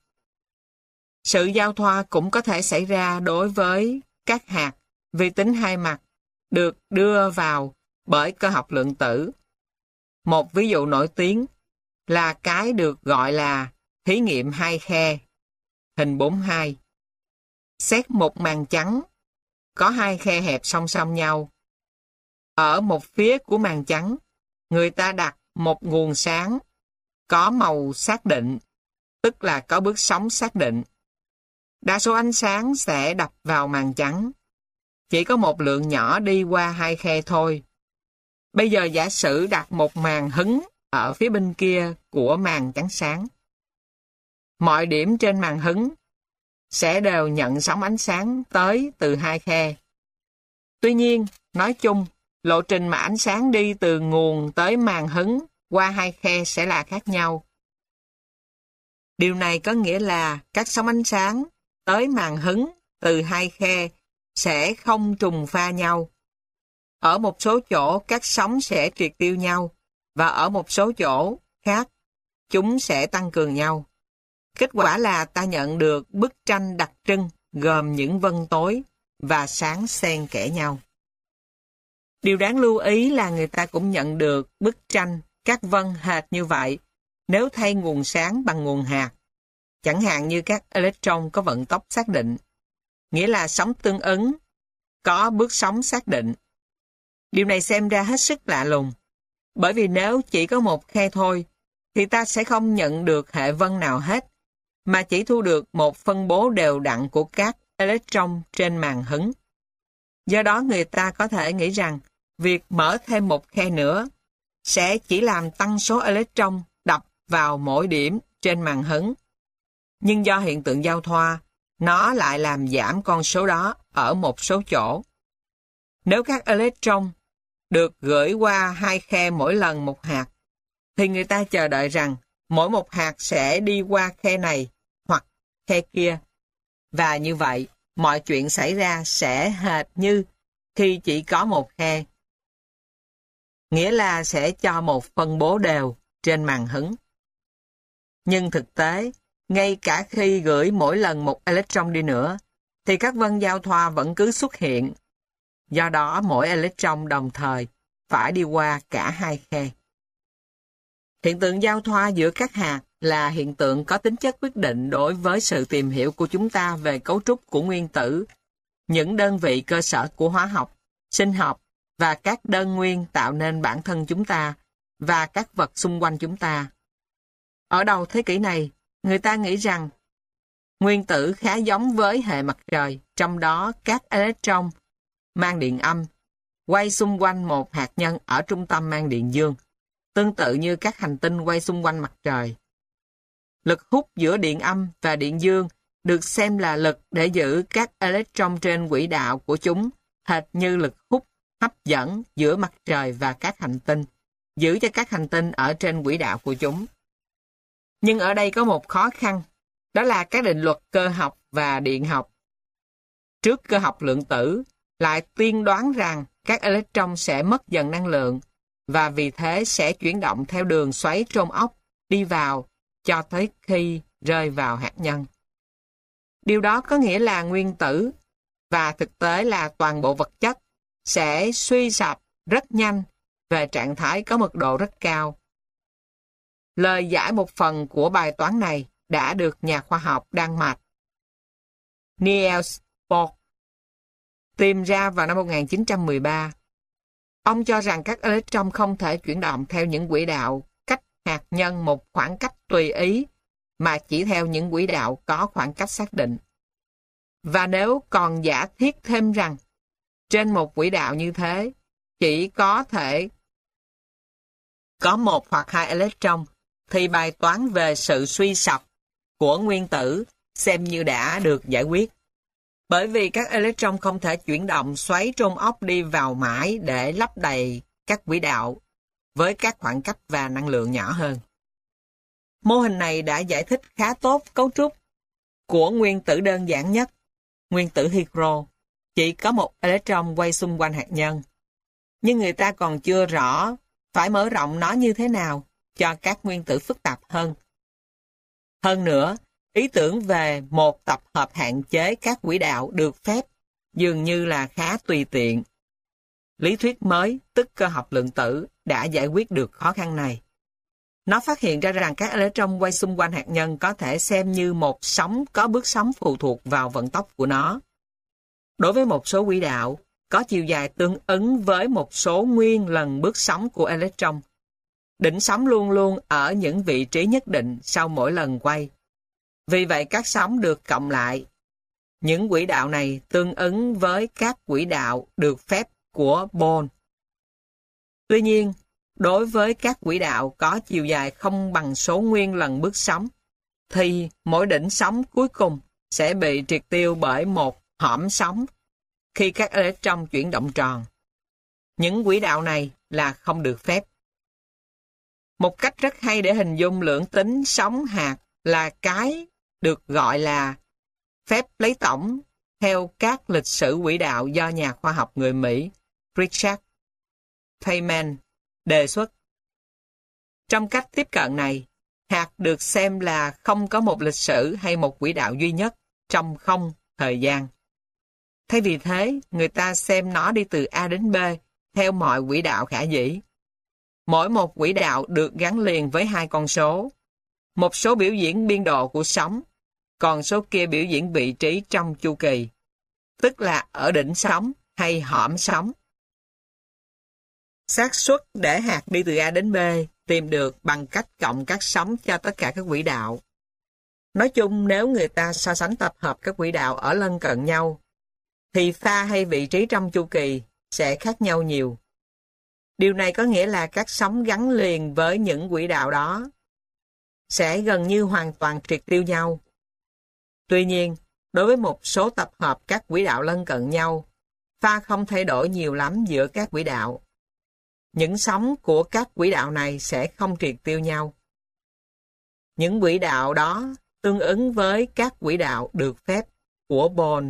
Sự giao thoa cũng có thể xảy ra đối với các hạt vì tính hai mặt được đưa vào bởi cơ học lượng tử. Một ví dụ nổi tiếng là cái được gọi là thí nghiệm hai khe. Hình 4.2. Xét một màng trắng có hai khe hẹp song song nhau. Ở một phía của màng trắng, người ta đặt một nguồn sáng có màu xác định, tức là có bước sóng xác định. Đa số ánh sáng sẽ đập vào màng trắng. Chỉ có một lượng nhỏ đi qua hai khe thôi. Bây giờ giả sử đặt một màng hứng ở phía bên kia của màng trắng sáng. Mọi điểm trên màng hứng sẽ đều nhận sóng ánh sáng tới từ hai khe. Tuy nhiên, nói chung, lộ trình mà ánh sáng đi từ nguồn tới màng hứng qua hai khe sẽ là khác nhau. Điều này có nghĩa là các sóng ánh sáng tới màng hứng từ hai khe sẽ không trùng pha nhau. Ở một số chỗ các sóng sẽ triệt tiêu nhau, và ở một số chỗ khác chúng sẽ tăng cường nhau. Kết quả là ta nhận được bức tranh đặc trưng gồm những vân tối và sáng xen kẽ nhau. Điều đáng lưu ý là người ta cũng nhận được bức tranh các vân hệt như vậy nếu thay nguồn sáng bằng nguồn hạt, chẳng hạn như các electron có vận tốc xác định, nghĩa là sóng tương ứng, có bước sóng xác định. Điều này xem ra hết sức lạ lùng, bởi vì nếu chỉ có một khe thôi, thì ta sẽ không nhận được hệ vân nào hết, mà chỉ thu được một phân bố đều đặn của các electron trên màng hứng. Do đó người ta có thể nghĩ rằng việc mở thêm một khe nữa sẽ chỉ làm tăng số electron đập vào mỗi điểm trên màng hứng. Nhưng do hiện tượng giao thoa, nó lại làm giảm con số đó ở một số chỗ. Nếu các electron được gửi qua hai khe mỗi lần một hạt, thì người ta chờ đợi rằng mỗi một hạt sẽ đi qua khe này hoặc khe kia. Và như vậy, mọi chuyện xảy ra sẽ hệt như khi chỉ có một khe. Nghĩa là sẽ cho một phân bố đều trên màng hứng. Nhưng thực tế, ngay cả khi gửi mỗi lần một electron đi nữa, thì các vân giao thoa vẫn cứ xuất hiện. Do đó, mỗi electron đồng thời phải đi qua cả hai khe. Hiện tượng giao thoa giữa các hạt là hiện tượng có tính chất quyết định đối với sự tìm hiểu của chúng ta về cấu trúc của nguyên tử, những đơn vị cơ sở của hóa học, sinh học và các đơn nguyên tạo nên bản thân chúng ta và các vật xung quanh chúng ta. Ở đầu thế kỷ này, người ta nghĩ rằng nguyên tử khá giống với hệ mặt trời, trong đó các electron mang điện âm quay xung quanh một hạt nhân ở trung tâm mang điện dương, tương tự như các hành tinh quay xung quanh mặt trời. Lực hút giữa điện âm và điện dương được xem là lực để giữ các electron trên quỹ đạo của chúng, hệt như lực hút hấp dẫn giữa mặt trời và các hành tinh, giữ cho các hành tinh ở trên quỹ đạo của chúng. Nhưng ở đây có một khó khăn, đó là các định luật cơ học và điện học. Trước cơ học lượng tử, lại tiên đoán rằng các electron sẽ mất dần năng lượng, và vì thế sẽ chuyển động theo đường xoáy trong ốc, đi vào, cho tới khi rơi vào hạt nhân. Điều đó có nghĩa là nguyên tử, và thực tế là toàn bộ vật chất, sẽ suy sụp rất nhanh về trạng thái có mật độ rất cao. Lời giải một phần của bài toán này đã được nhà khoa học Đan Mạch Niels Bohr tìm ra vào năm 1913. Ông cho rằng các electron không thể chuyển động theo những quỹ đạo cách hạt nhân một khoảng cách tùy ý, mà chỉ theo những quỹ đạo có khoảng cách xác định. Và nếu còn giả thiết thêm rằng trên một quỹ đạo như thế chỉ có thể có một hoặc hai electron, thì bài toán về sự suy sụp của nguyên tử xem như đã được giải quyết. Bởi vì các electron không thể chuyển động xoáy trong ốc đi vào mãi để lấp đầy các quỹ đạo với các khoảng cách và năng lượng nhỏ hơn. Mô hình này đã giải thích khá tốt cấu trúc của nguyên tử đơn giản nhất, nguyên tử hydro, chỉ có một electron quay xung quanh hạt nhân. Nhưng người ta còn chưa rõ phải mở rộng nó như thế nào cho các nguyên tử phức tạp hơn. Hơn nữa, ý tưởng về một tập hợp hạn chế các quỹ đạo được phép dường như là khá tùy tiện. Lý thuyết mới, tức cơ học lượng tử, đã giải quyết được khó khăn này. Nó phát hiện ra rằng các electron quay xung quanh hạt nhân có thể xem như một sóng có bước sóng phụ thuộc vào vận tốc của nó. Đối với một số quỹ đạo, có chiều dài tương ứng với một số nguyên lần bước sóng của electron. Đỉnh sóng luôn luôn ở những vị trí nhất định sau mỗi lần quay. Vì vậy các sóng được cộng lại. Những quỹ đạo này tương ứng với các quỹ đạo được phép của Bohr. Tuy nhiên, đối với các quỹ đạo có chiều dài không bằng số nguyên lần bước sóng, thì mỗi đỉnh sóng cuối cùng sẽ bị triệt tiêu bởi một hõm sóng khi các electron chuyển động tròn. Những quỹ đạo này là không được phép. Một cách rất hay để hình dung lưỡng tính sóng hạt là cái được gọi là phép lấy tổng theo các lịch sử quỹ đạo do nhà khoa học người Mỹ Richard Feynman đề xuất. Trong cách tiếp cận này, hạt được xem là không có một lịch sử hay một quỹ đạo duy nhất trong không thời gian. Thay vì thế, người ta xem nó đi từ A đến B theo mọi quỹ đạo khả dĩ. Mỗi một quỹ đạo được gắn liền với hai con số. Một số biểu diễn biên độ của sóng, còn số kia biểu diễn vị trí trong chu kỳ, tức là ở đỉnh sóng hay hõm sóng. Xác suất để hạt đi từ A đến B tìm được bằng cách cộng các sóng cho tất cả các quỹ đạo. Nói chung, nếu người ta so sánh tập hợp các quỹ đạo ở lân cận nhau, thì pha hay vị trí trong chu kỳ sẽ khác nhau nhiều. Điều này có nghĩa là các sóng gắn liền với những quỹ đạo đó sẽ gần như hoàn toàn triệt tiêu nhau. Tuy nhiên, đối với một số tập hợp các quỹ đạo lân cận nhau, pha không thay đổi nhiều lắm giữa các quỹ đạo. Những sóng của các quỹ đạo này sẽ không triệt tiêu nhau. Những quỹ đạo đó tương ứng với các quỹ đạo được phép của Bohr.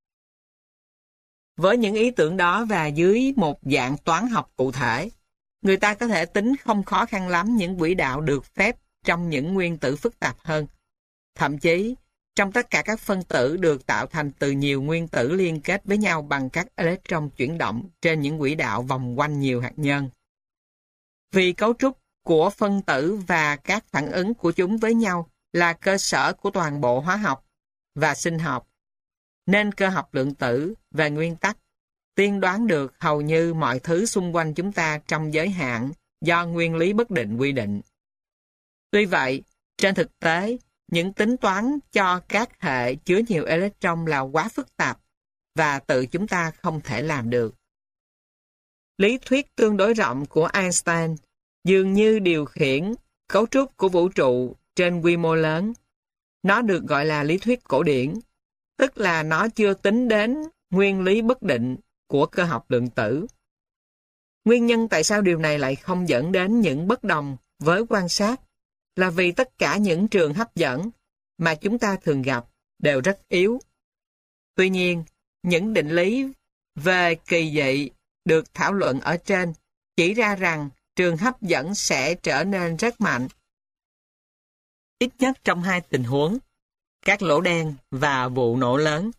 Với những ý tưởng đó và dưới một dạng toán học cụ thể, người ta có thể tính không khó khăn lắm những quỹ đạo được phép trong những nguyên tử phức tạp hơn. Thậm chí, trong tất cả các phân tử được tạo thành từ nhiều nguyên tử liên kết với nhau bằng các electron chuyển động trên những quỹ đạo vòng quanh nhiều hạt nhân. Vì cấu trúc của phân tử và các phản ứng của chúng với nhau là cơ sở của toàn bộ hóa học và sinh học, nên cơ học lượng tử về nguyên tắc tiên đoán được hầu như mọi thứ xung quanh chúng ta trong giới hạn do nguyên lý bất định quy định. Tuy vậy, trên thực tế, những tính toán cho các hệ chứa nhiều electron là quá phức tạp và tự chúng ta không thể làm được. Lý thuyết tương đối rộng của Einstein dường như điều khiển cấu trúc của vũ trụ trên quy mô lớn, Nó được gọi là lý thuyết cổ điển, tức là nó chưa tính đến nguyên lý bất định của cơ học lượng tử. Nguyên nhân tại sao điều này lại không dẫn đến những bất đồng với quan sát là vì tất cả những trường hấp dẫn mà chúng ta thường gặp đều rất yếu. Tuy nhiên, những định lý về kỳ dị được thảo luận ở trên chỉ ra rằng trường hấp dẫn sẽ trở nên rất mạnh. Ít nhất trong hai tình huống, các lỗ đen và vụ nổ lớn.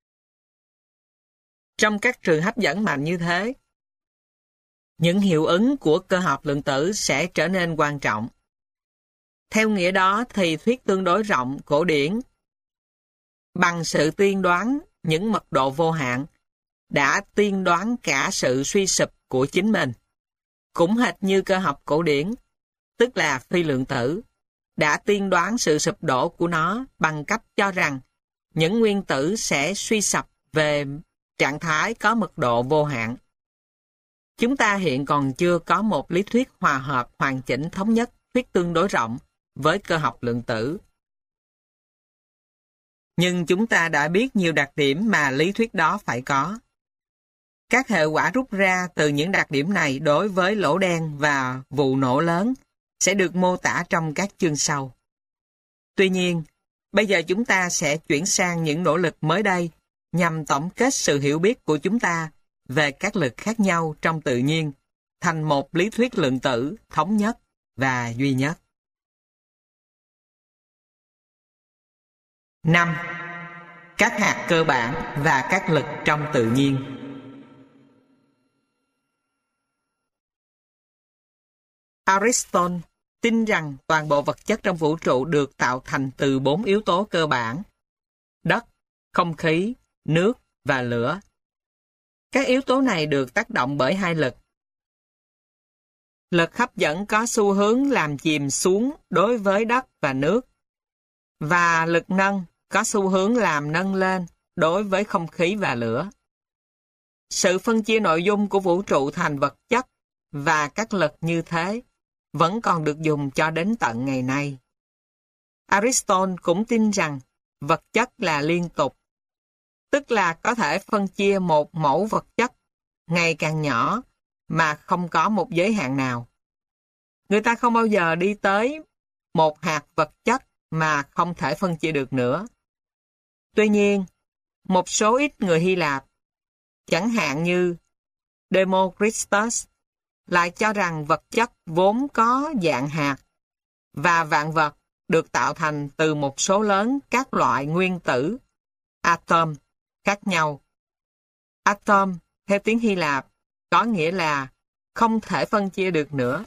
Trong các trường hấp dẫn mạnh như thế, những hiệu ứng của cơ học lượng tử sẽ trở nên quan trọng. Theo nghĩa đó thì thuyết tương đối rộng cổ điển bằng sự tiên đoán những mật độ vô hạn đã tiên đoán cả sự suy sụp của chính mình. Cũng hệt như cơ học cổ điển, tức là phi lượng tử, đã tiên đoán sự sụp đổ của nó bằng cách cho rằng những nguyên tử sẽ suy sụp về trạng thái có mật độ vô hạn. Chúng ta hiện còn chưa có một lý thuyết hòa hợp hoàn chỉnh thống nhất thuyết tương đối rộng với cơ học lượng tử. Nhưng chúng ta đã biết nhiều đặc điểm mà lý thuyết đó phải có. Các hệ quả rút ra từ những đặc điểm này đối với lỗ đen và vụ nổ lớn sẽ được mô tả trong các chương sau. Tuy nhiên, bây giờ chúng ta sẽ chuyển sang những nỗ lực mới đây nhằm tổng kết sự hiểu biết của chúng ta về các lực khác nhau trong tự nhiên thành một lý thuyết lượng tử thống nhất và duy nhất. 5. Các hạt cơ bản và các lực trong tự nhiên. Aristotle tin rằng toàn bộ vật chất trong vũ trụ được tạo thành từ 4 yếu tố cơ bản: đất, không khí, nước và lửa. Các yếu tố này được tác động bởi hai lực. Lực hấp dẫn có xu hướng làm chìm xuống đối với đất và nước, và lực nâng có xu hướng làm nâng lên đối với không khí và lửa. Sự phân chia nội dung của vũ trụ thành vật chất và các lực như thế vẫn còn được dùng cho đến tận ngày nay. Aristotle cũng tin rằng vật chất là liên tục, tức là có thể phân chia một mẫu vật chất ngày càng nhỏ mà không có một giới hạn nào. Người ta không bao giờ đi tới một hạt vật chất mà không thể phân chia được nữa. Tuy nhiên, một số ít người Hy Lạp, chẳng hạn như Democritus, lại cho rằng vật chất vốn có dạng hạt và vạn vật được tạo thành từ một số lớn các loại nguyên tử, atom, khác nhau. Atom, theo tiếng Hy Lạp, có nghĩa là không thể phân chia được nữa.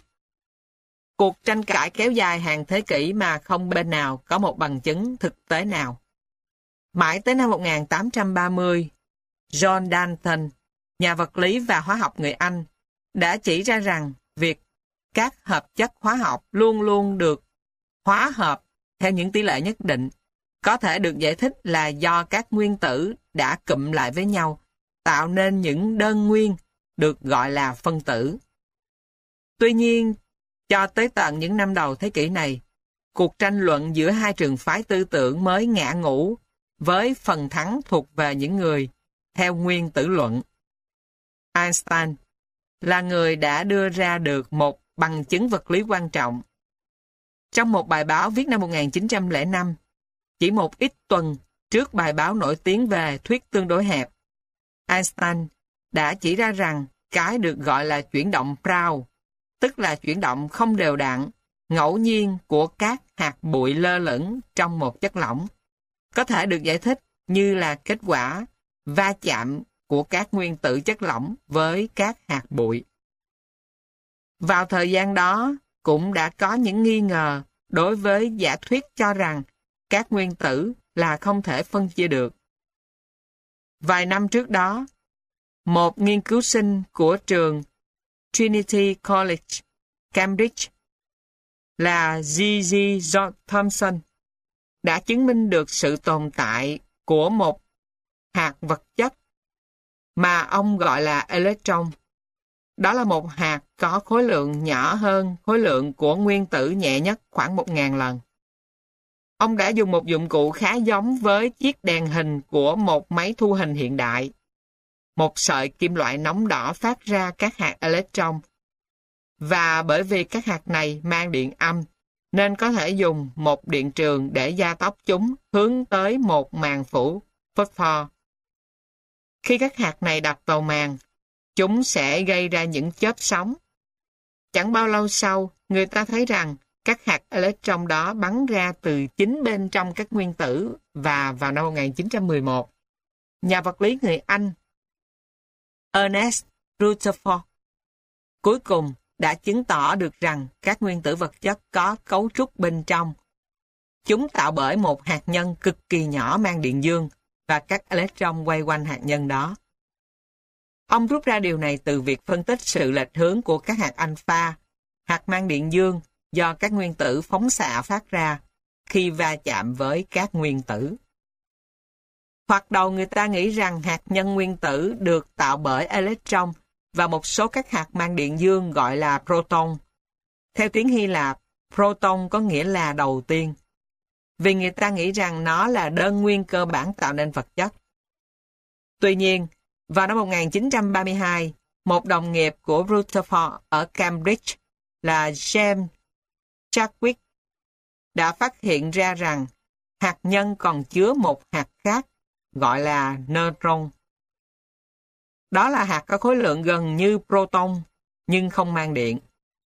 Cuộc tranh cãi kéo dài hàng thế kỷ mà không bên nào có một bằng chứng thực tế nào. Mãi tới năm 1830, John Dalton, nhà vật lý và hóa học người Anh, đã chỉ ra rằng việc các hợp chất hóa học luôn luôn được hóa hợp theo những tỷ lệ nhất định có thể được giải thích là do các nguyên tử đã cụm lại với nhau, tạo nên những đơn nguyên được gọi là phân tử. Tuy nhiên, cho tới tận những năm đầu thế kỷ này, cuộc tranh luận giữa hai trường phái tư tưởng mới ngã ngũ với phần thắng thuộc về những người theo nguyên tử luận. Einstein là người đã đưa ra được một bằng chứng vật lý quan trọng. Trong một bài báo viết năm 1905, chỉ một ít tuần trước bài báo nổi tiếng về thuyết tương đối hẹp, Einstein đã chỉ ra rằng cái được gọi là chuyển động Brown, tức là chuyển động không đều đặn, ngẫu nhiên của các hạt bụi lơ lửng trong một chất lỏng, có thể được giải thích như là kết quả va chạm của các nguyên tử chất lỏng với các hạt bụi. Vào thời gian đó, cũng đã có những nghi ngờ đối với giả thuyết cho rằng các nguyên tử là không thể phân chia được. Vài năm trước đó, một nghiên cứu sinh của trường Trinity College, Cambridge, là G.G. Thomson, đã chứng minh được sự tồn tại của một hạt vật chất mà ông gọi là electron. Đó là một hạt có khối lượng nhỏ hơn khối lượng của nguyên tử nhẹ nhất khoảng 1000 lần. Ông đã dùng một dụng cụ khá giống với chiếc đèn hình của một máy thu hình hiện đại. Một sợi kim loại nóng đỏ phát ra các hạt electron. Và bởi vì các hạt này mang điện âm, nên có thể dùng một điện trường để gia tốc chúng hướng tới một màng phủ phosphor. Khi các hạt này đập vào màng, chúng sẽ gây ra những chớp sóng. Chẳng bao lâu sau, người ta thấy rằng các hạt electron đó bắn ra từ chính bên trong các nguyên tử, và vào năm 1911, nhà vật lý người Anh Ernest Rutherford cuối cùng đã chứng tỏ được rằng các nguyên tử vật chất có cấu trúc bên trong. Chúng tạo bởi một hạt nhân cực kỳ nhỏ mang điện dương và các electron quay quanh hạt nhân đó. Ông rút ra điều này từ việc phân tích sự lệch hướng của các hạt alpha, hạt mang điện dương do các nguyên tử phóng xạ phát ra khi va chạm với các nguyên tử. Hoặc đầu người ta nghĩ rằng hạt nhân nguyên tử được tạo bởi electron và một số các hạt mang điện dương gọi là proton. Theo tiếng Hy Lạp, proton có nghĩa là đầu tiên, vì người ta nghĩ rằng nó là đơn nguyên cơ bản tạo nên vật chất. Tuy nhiên, vào năm 1932, một đồng nghiệp của Rutherford ở Cambridge là James Chadwick đã phát hiện ra rằng hạt nhân còn chứa một hạt khác gọi là neutron. Đó là hạt có khối lượng gần như proton nhưng không mang điện.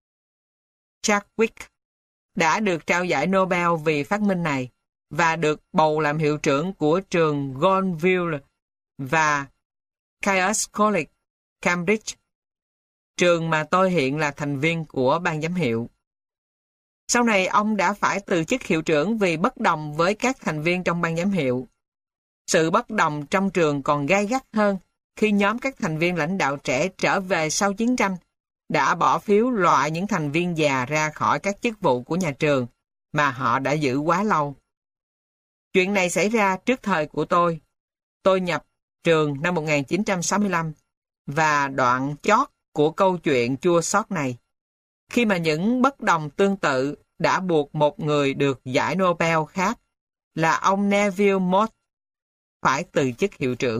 Chadwick đã được trao giải Nobel vì phát minh này và được bầu làm hiệu trưởng của trường Gonville và Caius College, Cambridge, trường mà tôi hiện là thành viên của ban giám hiệu. Sau này ông đã phải từ chức hiệu trưởng vì bất đồng với các thành viên trong ban giám hiệu. Sự bất đồng trong trường còn gay gắt hơn khi nhóm các thành viên lãnh đạo trẻ trở về sau chiến tranh đã bỏ phiếu loại những thành viên già ra khỏi các chức vụ của nhà trường mà họ đã giữ quá lâu. Chuyện này xảy ra trước thời của tôi. Tôi nhập trường năm 1965 và đoạn chót của câu chuyện chua xót này, khi mà những bất đồng tương tự đã buộc một người được giải Nobel khác là ông Neville Mott phải từ chức hiệu trưởng.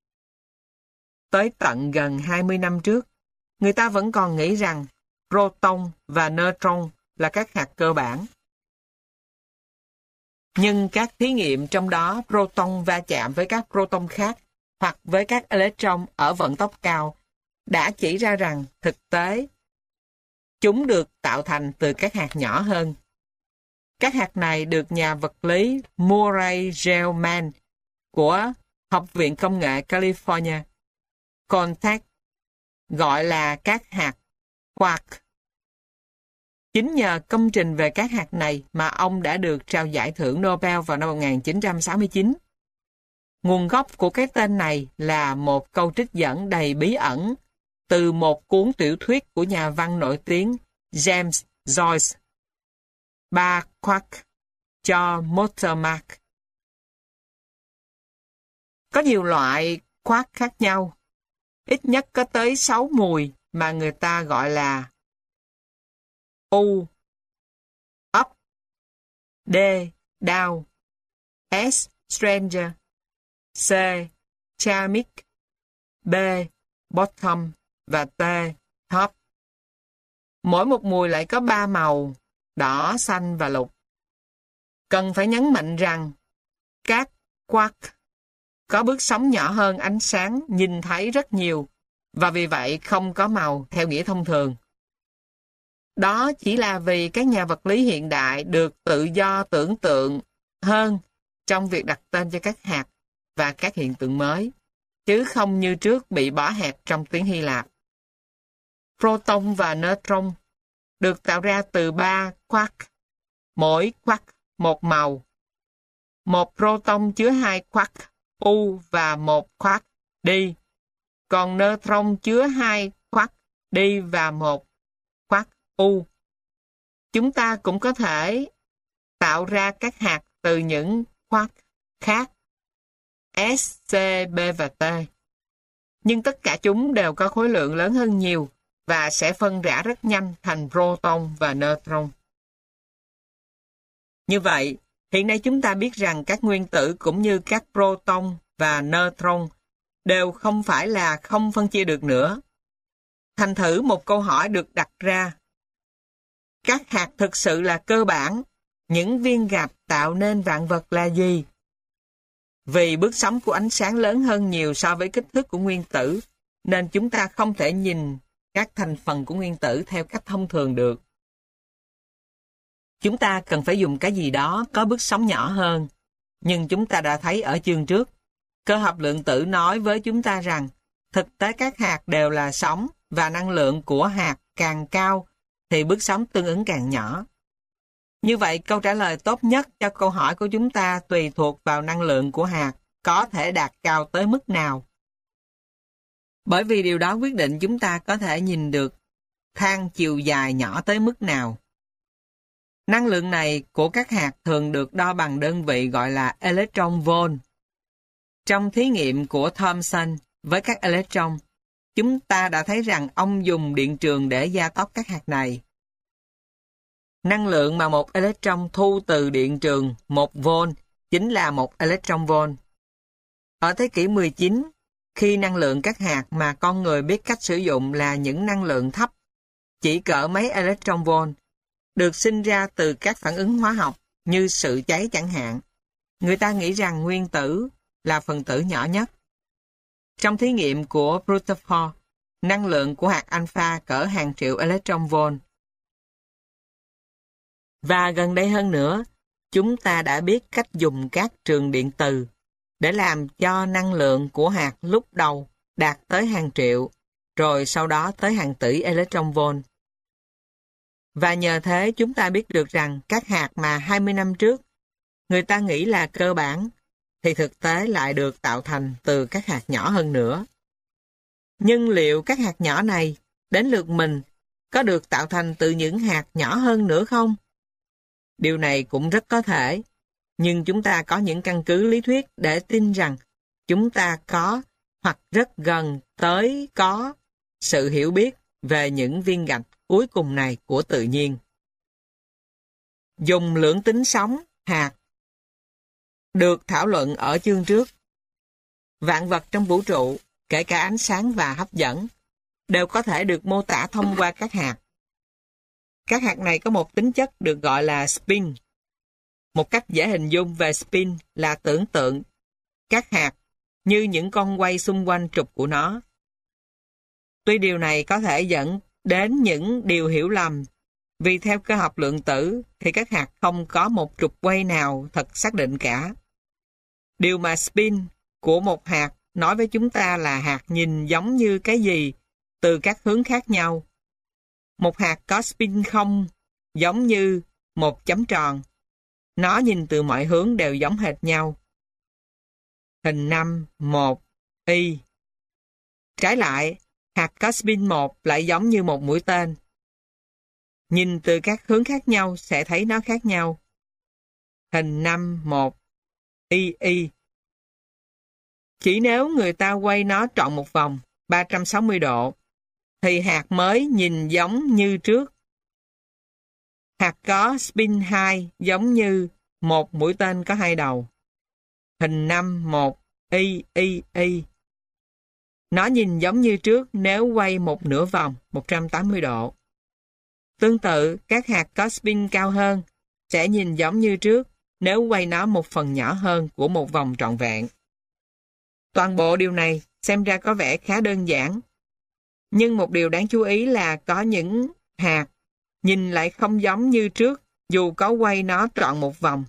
Tới tận gần 20 năm trước, người ta vẫn còn nghĩ rằng proton và neutron là các hạt cơ bản. Nhưng các thí nghiệm trong đó proton va chạm với các proton khác hoặc với các electron ở vận tốc cao đã chỉ ra rằng thực tế chúng được tạo thành từ các hạt nhỏ hơn. Các hạt này được nhà vật lý Murray Gell-Mann của Học viện Công nghệ California Caltech gọi là các hạt quark. Chính nhờ công trình về các hạt này mà ông đã được trao giải thưởng Nobel vào năm 1969. Nguồn gốc của cái tên này là một câu trích dẫn đầy bí ẩn từ một cuốn tiểu thuyết của nhà văn nổi tiếng James Joyce. Ba quark cho Motormark. Có nhiều loại quark khác nhau. Ít nhất có tới 6 mùi mà người ta gọi là U, Up, D, Down, S, Stranger, C, Charmic, B, Bottom và T, Top. Mỗi một mùi lại có 3 màu, đỏ, xanh và lục. Cần phải nhấn mạnh rằng các quark có bước sóng nhỏ hơn ánh sáng nhìn thấy rất nhiều và vì vậy không có màu theo nghĩa thông thường. Đó chỉ là vì các nhà vật lý hiện đại được tự do tưởng tượng hơn trong việc đặt tên cho các hạt và các hiện tượng mới, chứ không như trước bị bó hẹp trong tiếng Hy Lạp. Proton và neutron được tạo ra từ 3 quark, mỗi quark một màu. Một proton chứa 2 quark U và 1 quark đi, còn neutron chứa 2 quark đi và 1 quark U. Chúng ta cũng có thể tạo ra các hạt từ những quark khác S, C, B và T. Nhưng tất cả chúng đều có khối lượng lớn hơn nhiều và sẽ phân rã rất nhanh thành proton và neutron. Như vậy, Hiện nay chúng ta biết rằng các nguyên tử cũng như các proton và neutron đều không phải là không phân chia được nữa. Thành thử một câu hỏi được đặt ra. Các hạt thực sự là cơ bản, những viên gạch tạo nên vạn vật là gì? Vì bước sóng của ánh sáng lớn hơn nhiều so với kích thước của nguyên tử, nên chúng ta không thể nhìn các thành phần của nguyên tử theo cách thông thường được. Chúng ta cần phải dùng cái gì đó có bước sóng nhỏ hơn. Nhưng chúng ta đã thấy ở chương trước, cơ học lượng tử nói với chúng ta rằng thực tế các hạt đều là sóng và năng lượng của hạt càng cao thì bước sóng tương ứng càng nhỏ. Như vậy, câu trả lời tốt nhất cho câu hỏi của chúng ta tùy thuộc vào năng lượng của hạt có thể đạt cao tới mức nào. Bởi vì điều đó quyết định chúng ta có thể nhìn được thang chiều dài nhỏ tới mức nào. Năng lượng này của các hạt thường được đo bằng đơn vị gọi là electron volt. Trong thí nghiệm của Thomson với các electron, chúng ta đã thấy rằng ông dùng điện trường để gia tốc các hạt này. Năng lượng mà một electron thu từ điện trường 1 volt chính là 1 electron volt. Ở thế kỷ 19, khi năng lượng các hạt mà con người biết cách sử dụng là những năng lượng thấp, chỉ cỡ mấy electron volt, được sinh ra từ các phản ứng hóa học như sự cháy chẳng hạn, người ta nghĩ rằng nguyên tử là phần tử nhỏ nhất. Trong thí nghiệm của Rutherford, năng lượng của hạt alpha cỡ hàng triệu electron volt. Và gần đây hơn nữa, chúng ta đã biết cách dùng các trường điện từ để làm cho năng lượng của hạt lúc đầu đạt tới hàng triệu, rồi sau đó tới hàng tỷ electron volt. Và nhờ thế chúng ta biết được rằng các hạt mà 20 năm trước người ta nghĩ là cơ bản, thì thực tế lại được tạo thành từ các hạt nhỏ hơn nữa. Nhưng liệu các hạt nhỏ này, đến lượt mình, có được tạo thành từ những hạt nhỏ hơn nữa không? Điều này cũng rất có thể, nhưng chúng ta có những căn cứ lý thuyết để tin rằng chúng ta có hoặc rất gần tới có sự hiểu biết về những viên gạch cuối cùng này của tự nhiên. Dùng lưỡng tính sóng, hạt, được thảo luận ở chương trước. Vạn vật trong vũ trụ, kể cả ánh sáng và hấp dẫn, đều có thể được mô tả thông qua các hạt. Các hạt này có một tính chất được gọi là spin. Một cách dễ hình dung về spin là tưởng tượng các hạt như những con quay xung quanh trục của nó. Tuy điều này có thể dẫn đến những điều hiểu lầm, vì theo cơ học lượng tử thì các hạt không có một trục quay nào thật xác định cả. Điều mà spin của một hạt nói với chúng ta là hạt nhìn giống như cái gì từ các hướng khác nhau. Một hạt có spin không giống như một chấm tròn. Nó nhìn từ mọi hướng đều giống hệt nhau. Hình 5, 1, Y. Trái lại, hạt có spin 1 lại giống như một mũi tên. Nhìn từ các hướng khác nhau sẽ thấy nó khác nhau. Hình 5, 1, Y. Chỉ nếu người ta quay nó trọn một vòng 360 độ, thì hạt mới nhìn giống như trước. Hạt có spin 2 giống như một mũi tên có hai đầu. Hình 5, 1, Y. Nó nhìn giống như trước nếu quay một nửa vòng 180 độ. Tương tự, các hạt có spin cao hơn sẽ nhìn giống như trước nếu quay nó một phần nhỏ hơn của một vòng trọn vẹn. Toàn bộ điều này xem ra có vẻ khá đơn giản. Nhưng một điều đáng chú ý là có những hạt nhìn lại không giống như trước dù có quay nó trọn một vòng.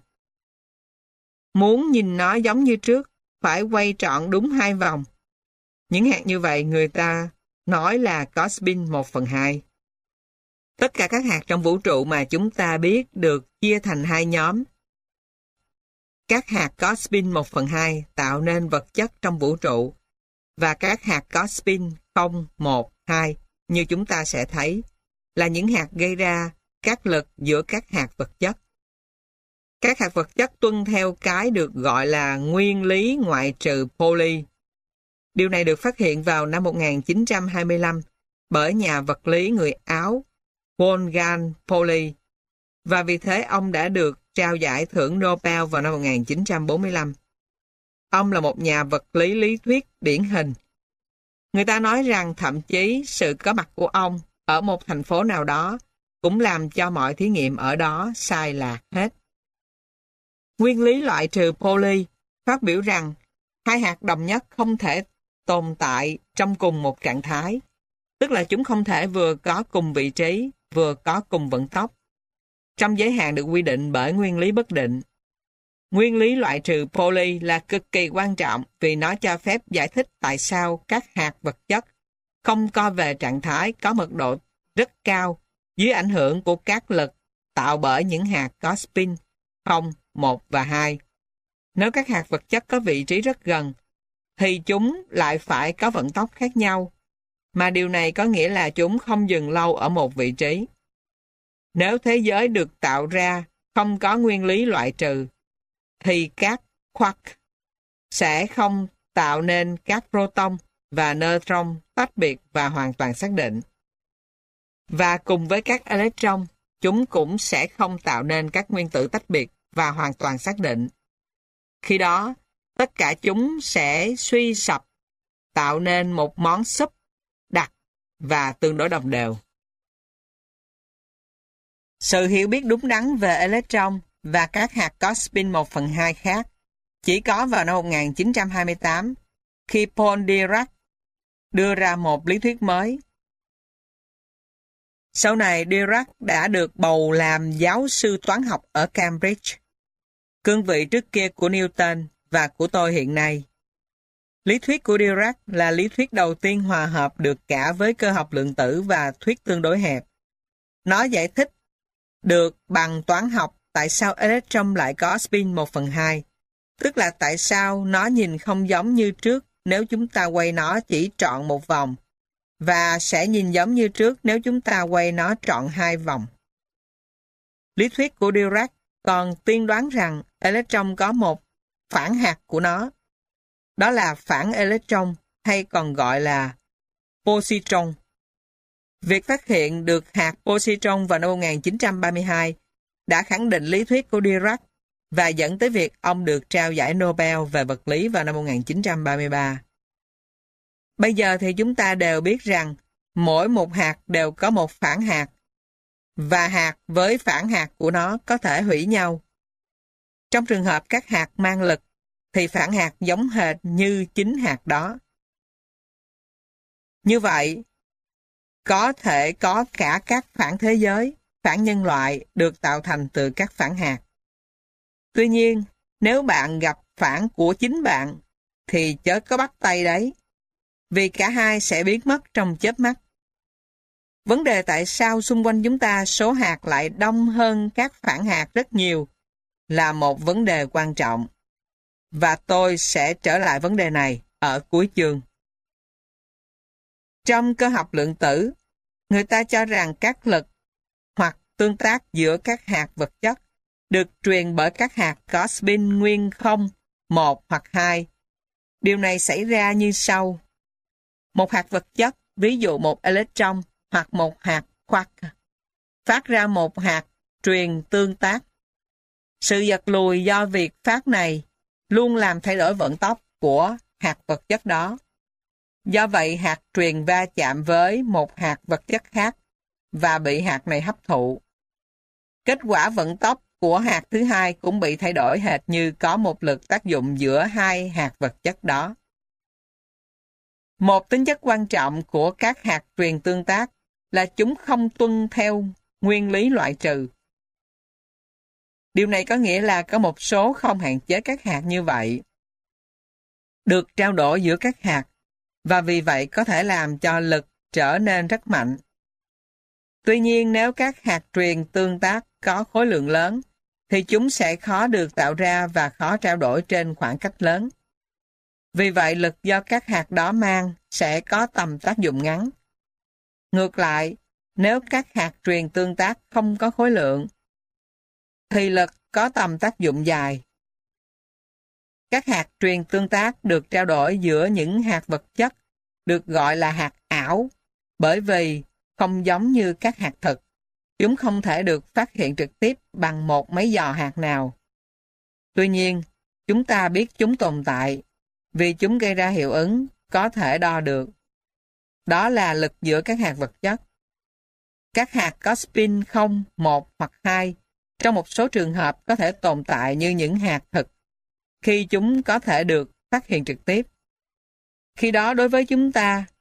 Muốn nhìn nó giống như trước, phải quay trọn đúng 2 vòng. Những hạt như vậy người ta nói là có spin 1/2. Tất cả các hạt trong vũ trụ mà chúng ta biết được chia thành 2 nhóm. Các hạt có spin 1/2 tạo nên vật chất trong vũ trụ, và các hạt có spin 0, 1, 2 như chúng ta sẽ thấy là những hạt gây ra các lực giữa các hạt vật chất. Các hạt vật chất tuân theo cái được gọi là nguyên lý ngoại trừ Pauli. Điều này được phát hiện vào năm 1925 bởi nhà vật lý người Áo Wolfgang Pauli, và vì thế ông đã được trao giải thưởng Nobel vào năm 1945. Ông là một nhà vật lý lý thuyết điển hình. Người ta nói rằng thậm chí sự có mặt của ông ở một thành phố nào đó cũng làm cho mọi thí nghiệm ở đó sai lạc hết. Nguyên lý loại trừ Pauli phát biểu rằng hai hạt đồng nhất không thể tồn tại trong cùng một trạng thái, tức là chúng không thể vừa có cùng vị trí, vừa có cùng vận tốc, trong giới hạn được quy định bởi nguyên lý bất định. Nguyên lý loại trừ Pauli là cực kỳ quan trọng vì nó cho phép giải thích tại sao các hạt vật chất không co về trạng thái có mật độ rất cao dưới ảnh hưởng của các lực tạo bởi những hạt có spin 0, 1 và 2. Nếu các hạt vật chất có vị trí rất gần, thì chúng lại phải có vận tốc khác nhau, mà điều này có nghĩa là chúng không dừng lâu ở một vị trí. Nếu thế giới được tạo ra không có nguyên lý loại trừ, thì các quark sẽ không tạo nên các proton và neutron tách biệt và hoàn toàn xác định. Và cùng với các electron, chúng cũng sẽ không tạo nên các nguyên tử tách biệt và hoàn toàn xác định. Khi đó, tất cả chúng sẽ suy sụp, tạo nên một món súp đặc và tương đối đồng đều. Sự hiểu biết đúng đắn về electron và các hạt có spin 1/2 khác chỉ có vào năm 1928, khi Paul Dirac đưa ra một lý thuyết mới. Sau này, Dirac đã được bầu làm giáo sư toán học ở Cambridge, cương vị trước kia của Newton và của tôi hiện nay. Lý thuyết của Dirac là lý thuyết đầu tiên hòa hợp được cả với cơ học lượng tử và thuyết tương đối hẹp. Nó giải thích được bằng toán học tại sao electron lại có spin 1/2, tức là tại sao nó nhìn không giống như trước nếu chúng ta quay nó chỉ trọn một vòng, và sẽ nhìn giống như trước nếu chúng ta quay nó trọn 2 vòng. Lý thuyết của Dirac còn tiên đoán rằng electron có một phản hạt của nó. Đó là phản electron, hay còn gọi là positron. Việc phát hiện được hạt positron vào năm 1932 đã khẳng định lý thuyết của Dirac và dẫn tới việc ông được trao giải Nobel về vật lý vào năm 1933. Bây giờ thì chúng ta đều biết rằng mỗi một hạt đều có một phản hạt, và hạt với phản hạt của nó có thể hủy nhau. Trong trường hợp các hạt mang lực, thì phản hạt giống hệt như chính hạt đó. Như vậy, có thể có cả các phản thế giới, phản nhân loại được tạo thành từ các phản hạt. Tuy nhiên, nếu bạn gặp phản của chính bạn, thì chớ có bắt tay đấy, vì cả hai sẽ biến mất trong chớp mắt. Vấn đề tại sao xung quanh chúng ta số hạt lại đông hơn các phản hạt rất nhiều là một vấn đề quan trọng. Và tôi sẽ trở lại vấn đề này ở cuối chương. Trong cơ học lượng tử, người ta cho rằng các lực hoặc tương tác giữa các hạt vật chất được truyền bởi các hạt có spin nguyên 0, 1 hoặc 2. Điều này xảy ra như sau. Một hạt vật chất, ví dụ một electron hoặc một hạt quark, phát ra một hạt truyền tương tác. Sự giật lùi do việc phát này luôn làm thay đổi vận tốc của hạt vật chất đó. Do vậy, hạt truyền va chạm với một hạt vật chất khác và bị hạt này hấp thụ. Kết quả vận tốc của hạt thứ hai cũng bị thay đổi hệt như có một lực tác dụng giữa hai hạt vật chất đó. Một tính chất quan trọng của các hạt truyền tương tác là chúng không tuân theo nguyên lý loại trừ. Điều này có nghĩa là có một số không hạn chế các hạt như vậy được trao đổi giữa các hạt, và vì vậy có thể làm cho lực trở nên rất mạnh. Tuy nhiên, nếu các hạt truyền tương tác có khối lượng lớn, thì chúng sẽ khó được tạo ra và khó trao đổi trên khoảng cách lớn. Vì vậy, lực do các hạt đó mang sẽ có tầm tác dụng ngắn. Ngược lại, nếu các hạt truyền tương tác không có khối lượng, thì lực có tầm tác dụng dài. Các hạt truyền tương tác được trao đổi giữa những hạt vật chất được gọi là hạt ảo, bởi vì không giống như các hạt thực. Chúng không thể được phát hiện trực tiếp bằng một máy dò hạt nào. Tuy nhiên, chúng ta biết chúng tồn tại vì chúng gây ra hiệu ứng có thể đo được. Đó là lực giữa các hạt vật chất. Các hạt có spin 0, 1 hoặc 2 trong một số trường hợp có thể tồn tại như những hạt thực khi chúng có thể được phát hiện trực tiếp. Khi đó đối với chúng ta,